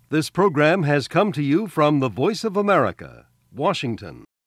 This program has come to you from the Voice of America, Washington.